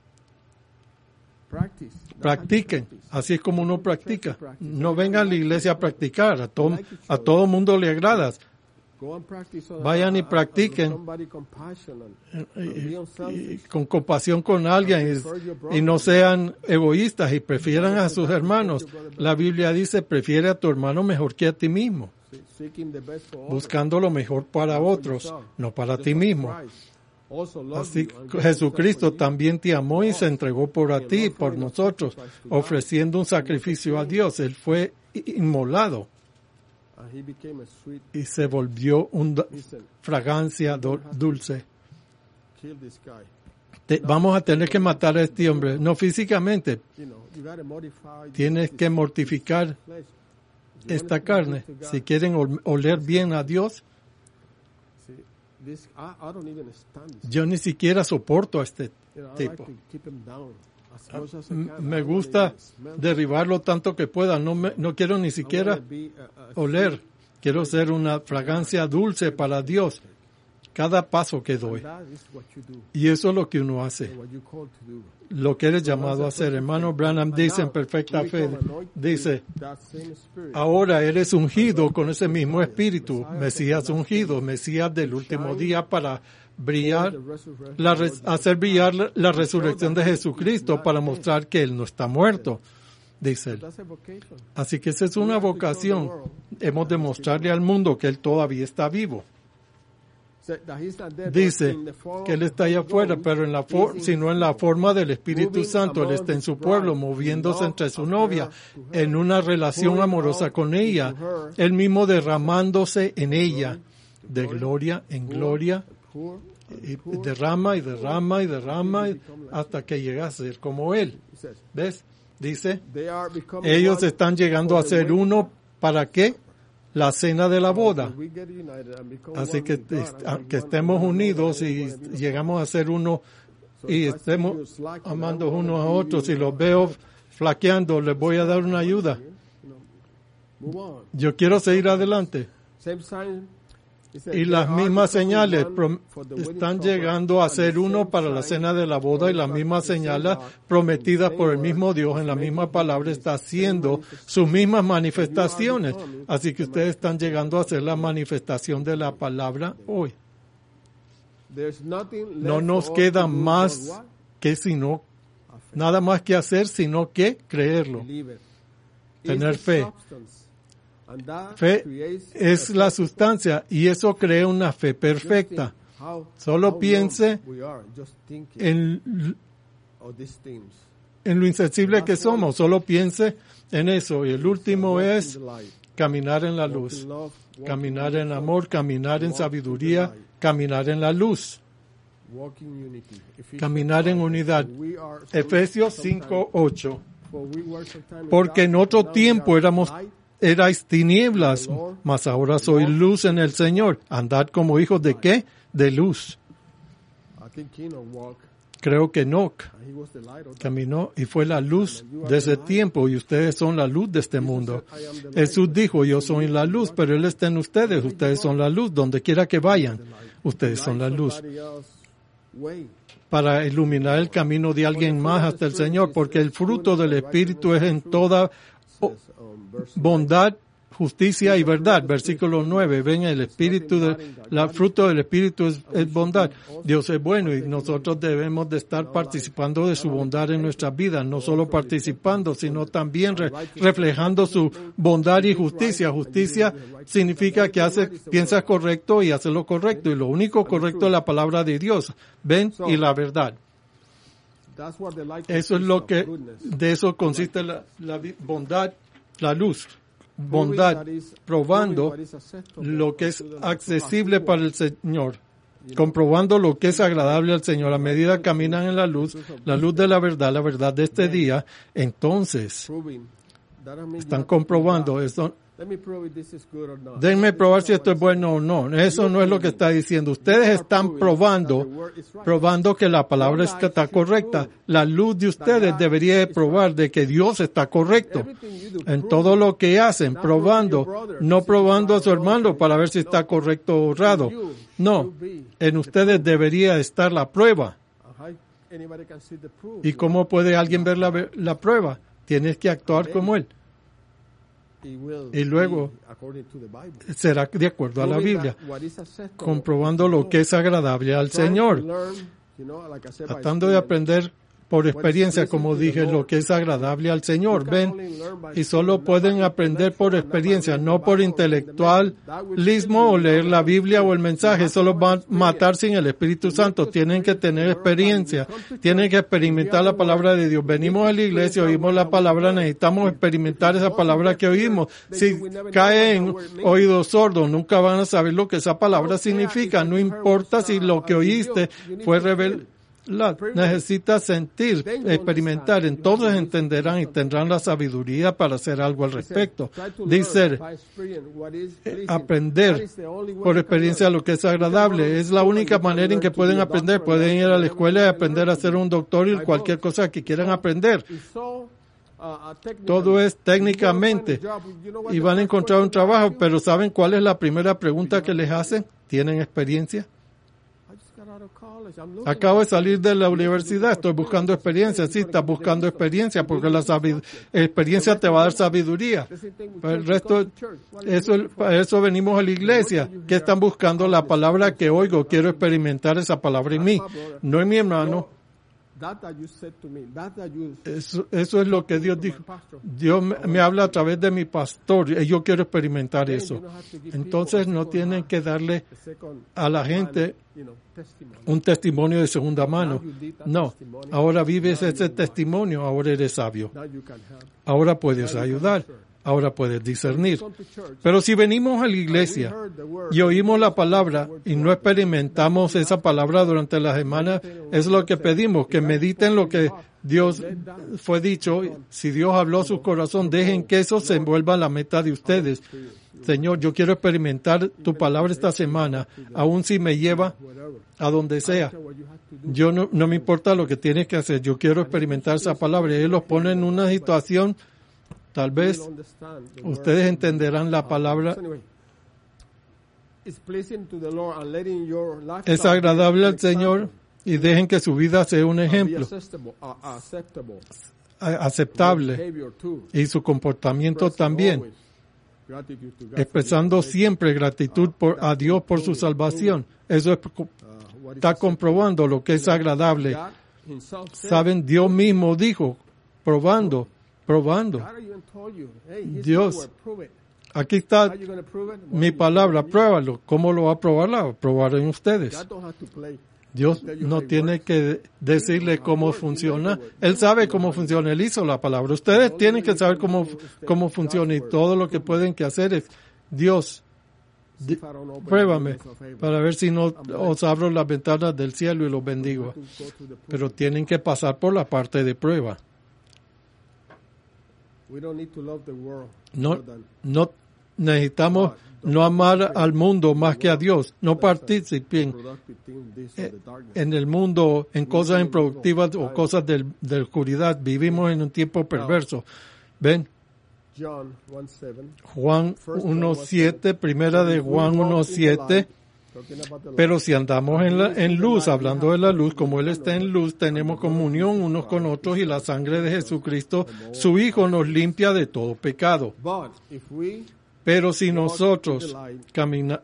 Practiquen, así es como uno practica. No vengan a la iglesia a practicar, a todo, a todo mundo le agradas. Vayan y practiquen y, y, y con compasión con alguien y, y no sean egoístas y prefieran a sus hermanos. La Biblia dice, prefiere a tu hermano mejor que a ti mismo, buscando lo mejor para otros, no para ti mismo. Así Jesucristo también te amó y se entregó por a ti, por nosotros, ofreciendo un sacrificio a Dios. Él fue inmolado y se volvió una fragancia dulce. Te, vamos a tener que matar a este hombre, no físicamente. Tienes que mortificar esta carne. Si quieren oler bien a Dios, Yo ni siquiera soporto a este tipo. Me gusta derribarlo tanto que pueda. No, me, no quiero ni siquiera oler. Quiero ser una fragancia dulce para Dios cada paso que doy. Y eso es lo que uno hace. Lo que eres llamado a hacer. Hermano Branham dice en perfecta fe, dice, ahora eres ungido con ese mismo espíritu, Mesías ungido, Mesías del último día para brillar, la res, hacer brillar la, la resurrección de Jesucristo para mostrar que Él no está muerto, dice él. Así que esa es una vocación. Hemos de mostrarle al mundo que Él todavía está vivo. Dice que Él está allá afuera, pero en la for- sino en la forma del Espíritu Santo. Él está en su pueblo, moviéndose entre su novia, en una relación amorosa con ella, Él mismo derramándose en ella, de gloria en gloria, y derrama y derrama y derrama hasta que llega a ser como Él. ¿Ves? Dice, ellos están llegando a ser uno, ¿para qué? La cena de la boda. Así que, que estemos unidos y llegamos a ser uno y estemos amando unos a otros. Si los veo flaqueando, les voy a dar una ayuda. Yo quiero seguir adelante. Y las mismas señales están llegando a ser uno para la cena de la boda, y las mismas señales prometidas por el mismo Dios en la misma palabra está haciendo sus mismas manifestaciones. Así que ustedes están llegando a hacer la manifestación de la palabra hoy. No nos queda más que sino, nada más que hacer, sino que creerlo. Tener fe. Fe es la sustancia y eso crea una fe perfecta. Solo piense en, en lo insensible que somos. Solo piense en eso. Y el último es caminar en la luz. Caminar en amor, caminar en sabiduría, caminar en la luz. Caminar en unidad. Efesios cinco ocho. Porque en otro tiempo éramos erais tinieblas, mas ahora sois luz en el Señor. Andad como hijos de ¿qué? De luz. Creo que Enoc caminó y fue la luz de ese tiempo, y ustedes son la luz de este mundo. Jesús dijo, yo soy la luz, pero Él está en ustedes. Ustedes son la luz, donde quiera que vayan. Ustedes son la luz. Para iluminar el camino de alguien más hasta el Señor, porque el fruto del Espíritu es en toda bondad, justicia y verdad. Versículo nueve. Ven, el espíritu de, la fruto del espíritu es, es bondad. Dios es bueno y nosotros debemos de estar participando de su bondad en nuestras vidas, no solo participando, sino también re, reflejando su bondad y justicia. Justicia significa que hace, piensas correcto y haces lo correcto, y lo único correcto es la palabra de Dios. Ven, y la verdad. Eso es lo que, de eso consiste la, la bondad, la luz, bondad, probando lo que es accesible para el Señor, comprobando lo que es agradable al Señor. A medida que caminan en la luz, la luz de la verdad, la verdad de este día, entonces están comprobando esto. Déjenme probar si esto es bueno o no. Eso no es lo que está diciendo. Ustedes están probando, probando que la palabra está correcta. La luz de ustedes debería probar de que Dios está correcto en todo lo que hacen, probando, no probando a su hermano para ver si está correcto o errado. No, en ustedes debería estar la prueba. ¿Y cómo puede alguien ver la, la prueba? Tienes que actuar como Él. Y luego será de acuerdo a la Biblia, comprobando lo que es agradable al Señor, tratando de aprender por experiencia, como dije, lo que es agradable al Señor. Ven, y solo pueden aprender por experiencia, no por intelectualismo o leer la Biblia o el mensaje. Solo van a matar sin el Espíritu Santo. Tienen que tener experiencia, tienen que experimentar la palabra de Dios. Venimos a la iglesia, oímos la palabra, necesitamos experimentar esa palabra que oímos. Si cae en oídos sordos, nunca van a saber lo que esa palabra significa. No importa si lo que oíste fue revelado. necesitas sentir, experimentar. Entonces entenderán y tendrán la sabiduría para hacer algo al respecto. Dice, aprender por experiencia lo que es agradable. Es la única manera en que pueden aprender. Pueden ir a la escuela y aprender a ser un doctor y cualquier cosa que quieran aprender. Todo es técnicamente y van a encontrar un trabajo, pero ¿saben cuál es la primera pregunta que les hacen? ¿Tienen experiencia? Acabo de salir de la universidad, estoy buscando experiencia. Sí, estás buscando experiencia porque la experiencia te va a dar sabiduría. Para el resto, eso, para eso venimos a la iglesia. ¿Qué están buscando? La palabra que oigo. Quiero experimentar esa palabra en mí, no en mi hermano. Eso, eso es lo que Dios dijo. Dios me, me habla a través de mi pastor y yo quiero experimentar eso. Entonces no tienen que darle a la gente un testimonio de segunda mano. No, ahora vives ese testimonio, ahora eres sabio. Ahora puedes ayudar. Ahora puedes discernir. Pero si venimos a la iglesia y oímos la palabra y no experimentamos esa palabra durante la semana, es lo que pedimos, que mediten lo que Dios fue dicho. Si Dios habló a su corazón, dejen que eso se envuelva en la meta de ustedes. Señor, yo quiero experimentar tu palabra esta semana, aun si me lleva a donde sea. Yo no, no me importa lo que tienes que hacer, yo quiero experimentar esa palabra. Y Él los pone en una situación. Tal vez ustedes entenderán la palabra. Es agradable al Señor y dejen que su vida sea un ejemplo aceptable y su comportamiento también, expresando siempre gratitud por, a Dios por su salvación. Eso es, está comprobando lo que es agradable. Saben, Dios mismo dijo, probando. Probando. Dios, aquí está mi palabra, pruébalo. ¿Cómo lo va a probar? La va a probar en ustedes. Dios no tiene que decirle cómo funciona. Él sabe cómo funciona. Él hizo la palabra. Ustedes tienen que saber cómo, cómo funciona y todo lo que pueden que hacer es, Dios, di, pruébame para ver si no os abro las ventanas del cielo y los bendigo. Pero tienen que pasar por la parte de prueba. No, no necesitamos no amar al mundo más que a Dios. No participen en el mundo en cosas improductivas o cosas de, de oscuridad. Vivimos en un tiempo perverso. ¿Ven? Juan uno siete, primera de Juan uno siete. Pero si andamos en, la, en luz, hablando de la luz, como Él está en luz, tenemos comunión unos con otros y la sangre de Jesucristo, su Hijo, nos limpia de todo pecado. Pero si nosotros caminamos,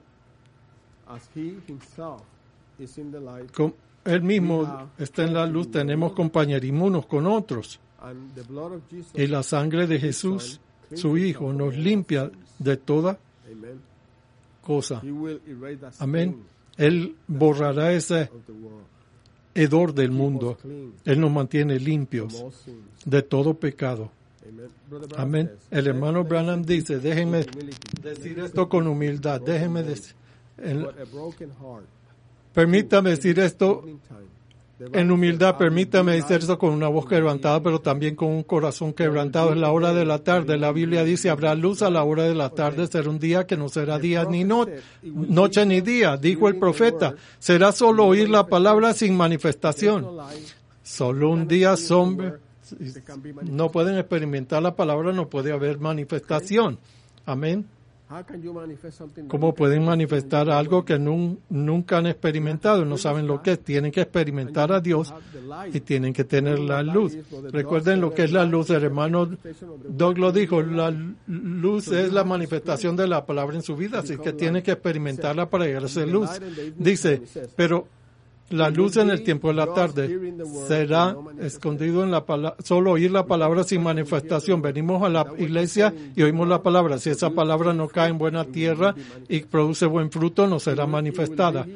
Él mismo está en la luz, tenemos compañerismo unos con otros. Y la sangre de Jesús, su Hijo, nos limpia de toda cosa. Amén. Él borrará ese hedor del mundo. Él nos mantiene limpios de todo pecado. Amén. El hermano Branham dice, déjenme decir esto con humildad. Déjenme decir, en, permítame decir esto en humildad, permítame decir esto con una voz quebrantada, pero también con un corazón quebrantado. En la hora de la tarde, la Biblia dice, habrá luz a la hora de la tarde, será un día que no será día ni no, noche ni día, dijo el profeta. Será solo oír la palabra sin manifestación. Solo un día sombra. No pueden experimentar la palabra, no puede haber manifestación. Amén. ¿Cómo pueden manifestar algo que nun, nunca han experimentado? No saben lo que es. Tienen que experimentar a Dios y tienen que tener la luz. Recuerden lo que es la luz. El hermano Doug lo dijo, la luz es la manifestación de la palabra en su vida, así que tienen que experimentarla para llegar a ser luz. Dice, pero la luz en el tiempo de la tarde será escondido en la palabra, solo oír la palabra sin manifestación. Venimos a la iglesia y oímos la palabra. Si esa palabra no cae en buena tierra y produce buen fruto, no será manifestada.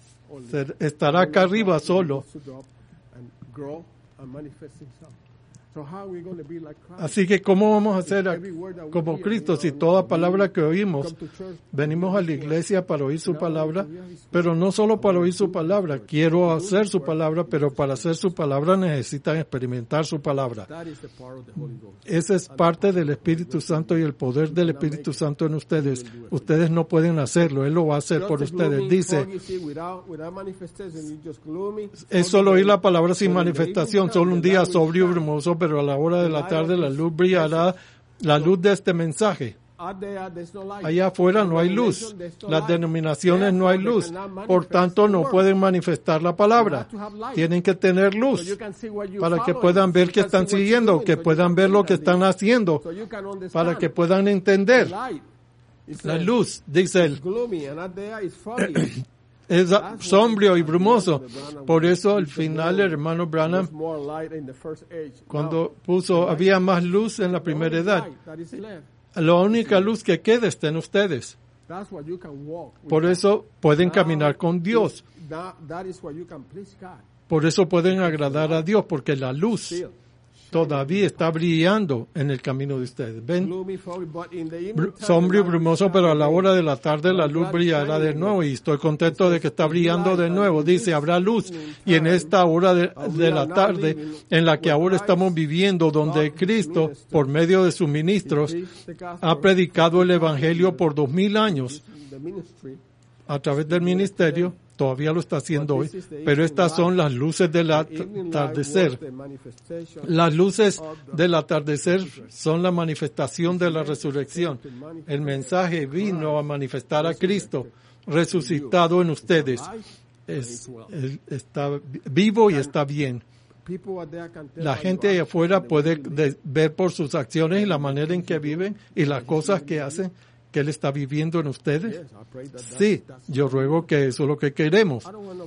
Estará acá arriba solo. Así que, ¿cómo vamos a ser como Cristo si toda palabra que oímos, venimos a la iglesia para oír su palabra, pero no solo para oír su palabra, quiero hacer su palabra, pero para hacer su palabra necesitan experimentar su palabra. Esa es parte del Espíritu Santo y el poder del Espíritu Santo en ustedes. Ustedes no pueden hacerlo, Él lo va a hacer por ustedes. Dice, es solo oír la palabra sin manifestación, solo un día sobrio y brumoso, pero a la hora de la tarde la luz brillará, la luz de este mensaje. Allá afuera no hay luz. Las denominaciones no hay luz. Por tanto, no pueden manifestar la palabra. Tienen que tener luz para que puedan ver qué están siguiendo, que puedan ver lo que están haciendo, para que puedan entender. La luz, dice él, es sombrío y brumoso. Por eso al final el hermano Branham, cuando puso, había más luz en la primera edad. La única luz que queda está en ustedes. Por eso pueden caminar con Dios. Por eso pueden agradar a Dios, porque la luz todavía está brillando en el camino de ustedes. ¿Ven? Sombrío y brumoso, pero a la hora de la tarde la luz brillará de nuevo y estoy contento de que está brillando de nuevo. Dice, habrá luz. Y en esta hora de, de la tarde, en la que ahora estamos viviendo, donde Cristo, por medio de sus ministros, ha predicado el Evangelio por dos mil años a través del ministerio, todavía lo está haciendo hoy, pero estas son las luces del atardecer. Las luces del atardecer son la manifestación de la resurrección. El mensaje vino a manifestar a Cristo resucitado en ustedes. Es, es, está vivo y está bien. La gente allá afuera puede de, ver por sus acciones y la manera en que viven y las cosas que hacen, que Él está viviendo en ustedes. Sí, yo ruego que eso es lo que queremos.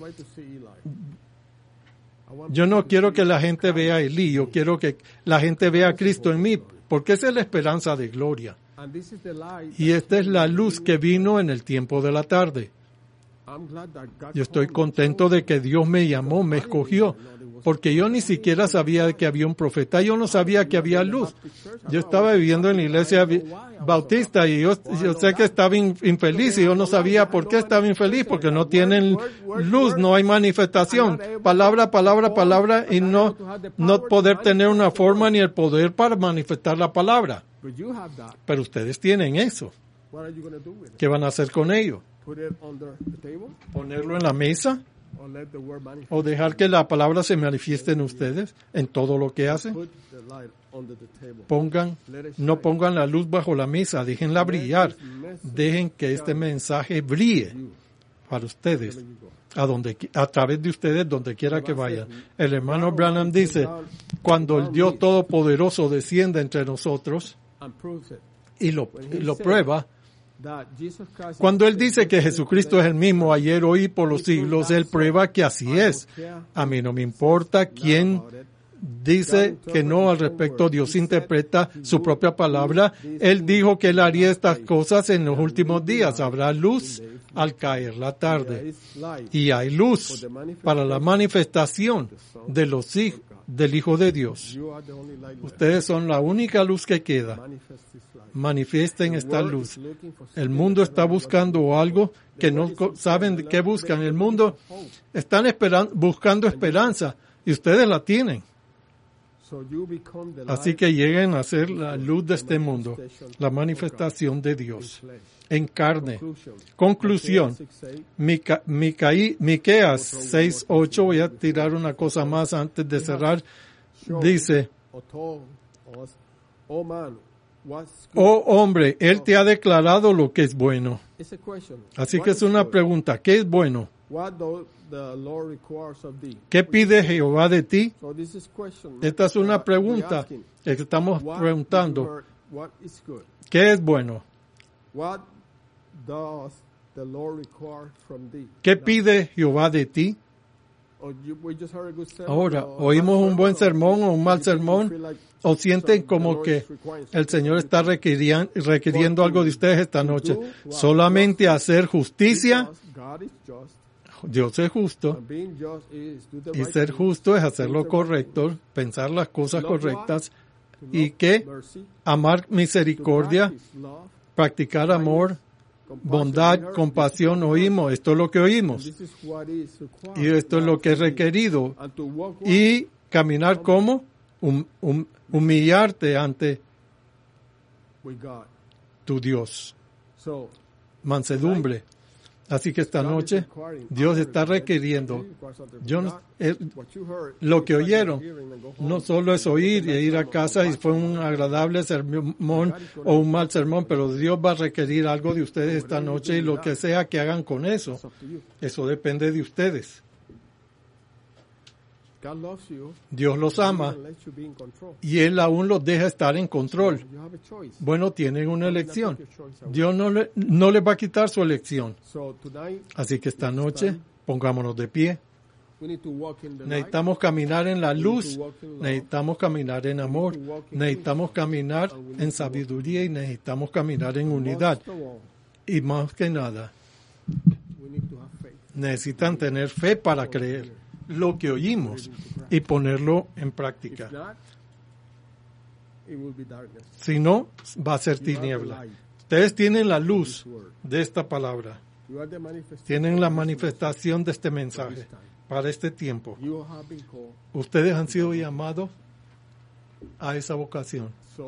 Yo no quiero que la gente vea a Elí, yo quiero que la gente vea a Cristo en mí, porque esa es la esperanza de gloria. Y esta es la luz que vino en el tiempo de la tarde. Yo estoy contento de que Dios me llamó, me escogió, porque yo ni siquiera sabía que había un profeta, yo no sabía que había luz. Yo estaba viviendo en la iglesia bautista y yo, yo sé que estaba in, infeliz y yo no sabía por qué estaba infeliz, porque no tienen luz, no hay manifestación, palabra, palabra, palabra, y no, no poder tener una forma ni el poder para manifestar la palabra. Pero ustedes tienen eso. ¿Qué van a hacer con ello? ¿Ponerlo en la mesa? ¿O dejar que la palabra se manifieste en ustedes, en todo lo que hacen? Pongan, no pongan la luz bajo la mesa, déjenla brillar. Dejen que este mensaje brille para ustedes, a, donde, a través de ustedes, donde quiera que vayan. El hermano Branham dice, cuando el Dios Todopoderoso desciende entre nosotros y lo, y lo prueba, cuando Él dice que Jesucristo es el mismo ayer, hoy y por los siglos, Él prueba que así es. A mí no me importa quién dice que no al respecto. Dios interpreta su propia palabra. Él dijo que Él haría estas cosas en los últimos días. Habrá luz al caer la tarde. Y hay luz para la manifestación de los hijos, del Hijo de Dios. Ustedes son la única luz que queda. Manifiesten esta luz. El mundo está buscando algo que no saben qué buscan. El mundo están esperando, buscando esperanza y ustedes la tienen. Así que lleguen a ser la luz de este mundo, la manifestación de Dios en carne. Conclusión. Mica, Micaí, Miqueas seis ocho, voy a tirar una cosa más antes de cerrar. Dice, oh hombre, Él te ha declarado lo que es bueno. Así que es una pregunta, ¿qué es bueno? ¿Qué pide Jehová de ti? Esta es una pregunta que estamos preguntando. ¿Qué es bueno? ¿Qué pide Jehová de ti? Ahora, ¿oímos un buen sermón o un mal sermón? ¿O sienten como que el Señor está requiriendo, requiriendo algo de ustedes esta noche? Solamente hacer justicia. Dios es justo, y ser justo es hacer lo correcto, pensar las cosas correctas, y que amar misericordia, practicar amor, bondad, compasión, oímos, esto es lo que oímos, y esto es lo que es requerido, y caminar como hum, hum, humillarte ante tu Dios, mansedumbre. Así que esta noche Dios está requiriendo, yo no, eh, lo que oyeron no solo es oír y ir a casa y fue un agradable sermón o un mal sermón, pero Dios va a requerir algo de ustedes esta noche y lo que sea que hagan con eso, eso depende de ustedes. Dios los ama y Él aún los deja estar en control. Bueno, tienen una elección. Dios no le, no les va a quitar su elección. Así que esta noche, pongámonos de pie. Necesitamos caminar en la luz, necesitamos caminar en amor, necesitamos caminar en sabiduría y necesitamos caminar en unidad. Y más que nada, necesitan tener fe para creer lo que oímos y ponerlo en práctica. Si no, va a ser tiniebla. Ustedes tienen la luz de esta palabra. Tienen la manifestación de este mensaje para este tiempo. Ustedes han sido llamados a esa vocación.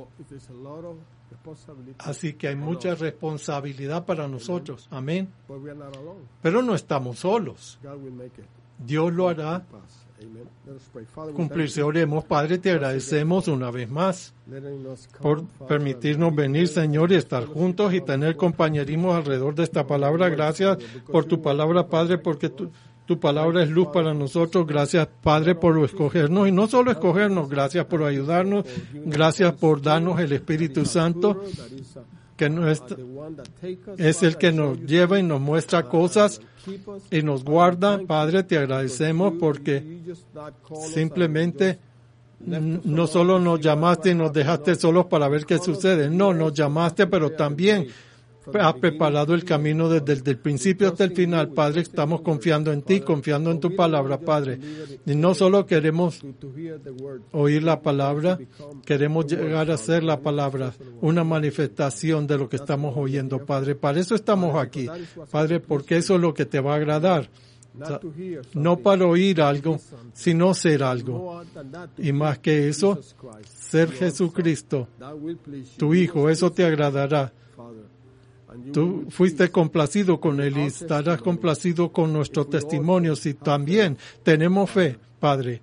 Así que hay mucha responsabilidad para nosotros. Amén. Pero no estamos solos. Dios lo hará cumplirse. Oremos. Padre, te agradecemos una vez más por permitirnos venir, Señor, y estar juntos y tener compañerismo alrededor de esta palabra. Gracias por tu palabra, Padre, porque tu, tu palabra es luz para nosotros. Gracias, Padre, por escogernos, y no solo escogernos, gracias por ayudarnos, gracias por darnos el Espíritu Santo, que no es, es el que nos lleva y nos muestra cosas y nos guarda. Padre, te agradecemos porque simplemente no solo nos llamaste y nos dejaste solos para ver qué sucede. No, nos llamaste, pero también has preparado el camino desde el del principio hasta el final. Padre, estamos confiando en ti, confiando en tu palabra, Padre. Y no solo queremos oír la palabra, queremos llegar a ser la palabra, una manifestación de lo que estamos oyendo, Padre. Para eso estamos aquí, Padre, porque eso es lo que te va a agradar. No para oír algo, sino ser algo. Y más que eso, ser Jesucristo, tu Hijo, eso te agradará. Tú fuiste complacido con Él y estarás complacido con nuestros testimonios, y también tenemos fe, Padre,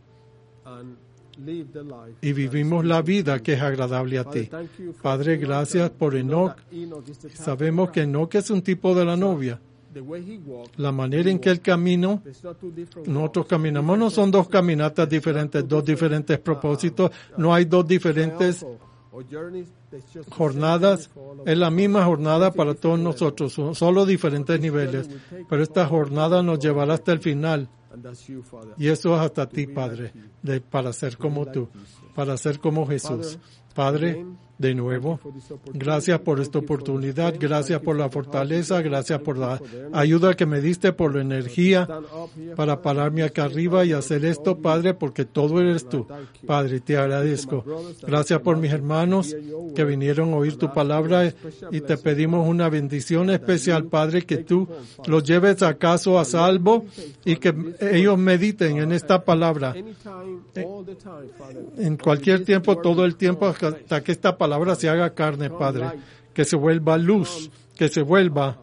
y vivimos la vida que es agradable a ti. Padre, gracias por Enoch. Sabemos que Enoch es un tipo de la novia. La manera en que él caminó, nosotros caminamos, no son dos caminatas diferentes, dos diferentes propósitos, no hay dos diferentes jornadas, es la misma jornada para todos nosotros, son solo diferentes niveles, pero esta jornada nos llevará hasta el final, y eso es hasta ti, Padre, de, para ser como tú, para ser como Jesús. Padre, de nuevo, gracias por esta oportunidad, gracias por la fortaleza, gracias por la ayuda que me diste, por la energía para pararme acá arriba y hacer esto, Padre, porque todo eres tú. Padre, te agradezco. Gracias por mis hermanos que vinieron a oír tu palabra, y te pedimos una bendición especial, Padre, que tú los lleves acaso a salvo y que ellos mediten en esta palabra en cualquier tiempo, todo el tiempo, hasta que esta palabra se haga carne, Padre, que se vuelva luz, que se vuelva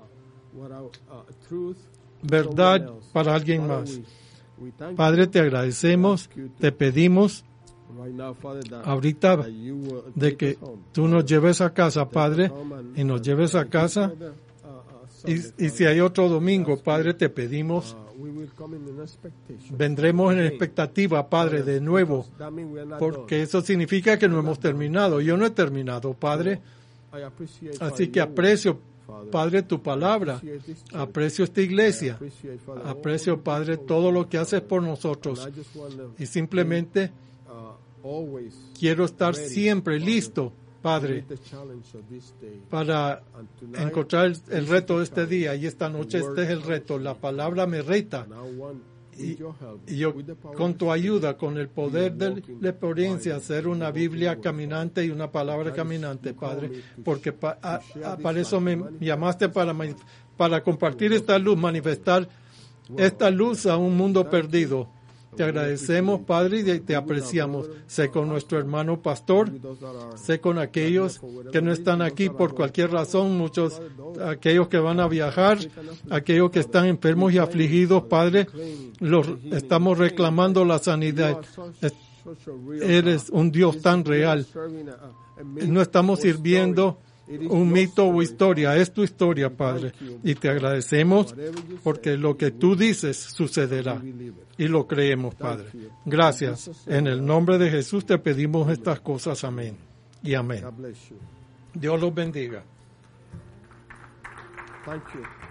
verdad para alguien más. Padre, te agradecemos, te pedimos ahorita de que tú nos lleves a casa, Padre, y nos lleves a casa, y, y si hay otro domingo, Padre, te pedimos, vendremos en expectativa, Padre, de nuevo, porque eso significa que no hemos terminado. Yo no he terminado, Padre, así que aprecio, Padre, tu palabra, aprecio esta iglesia, aprecio, Padre, todo lo que haces por nosotros, y simplemente quiero estar siempre listo Padre, para encontrar el reto de este día, y esta noche este es el reto. La palabra me reta. Y, y yo, con tu ayuda, con el poder de la experiencia, hacer una Biblia caminante y una palabra caminante, Padre, porque pa, a, a, para eso me llamaste, para, para compartir esta luz, manifestar esta luz a un mundo perdido. Te agradecemos, Padre, y te apreciamos. Sé con nuestro hermano pastor, sé con aquellos que no están aquí por cualquier razón, muchos, aquellos que van a viajar, aquellos que están enfermos y afligidos, Padre, los estamos reclamando la sanidad. Eres un Dios tan real. No estamos sirviendo un mito o historia, es tu historia, Padre, y te agradecemos porque lo que tú dices sucederá y lo creemos, Padre. Gracias. En el nombre de Jesús te pedimos estas cosas. Amén y amén. Dios los bendiga. Thank you.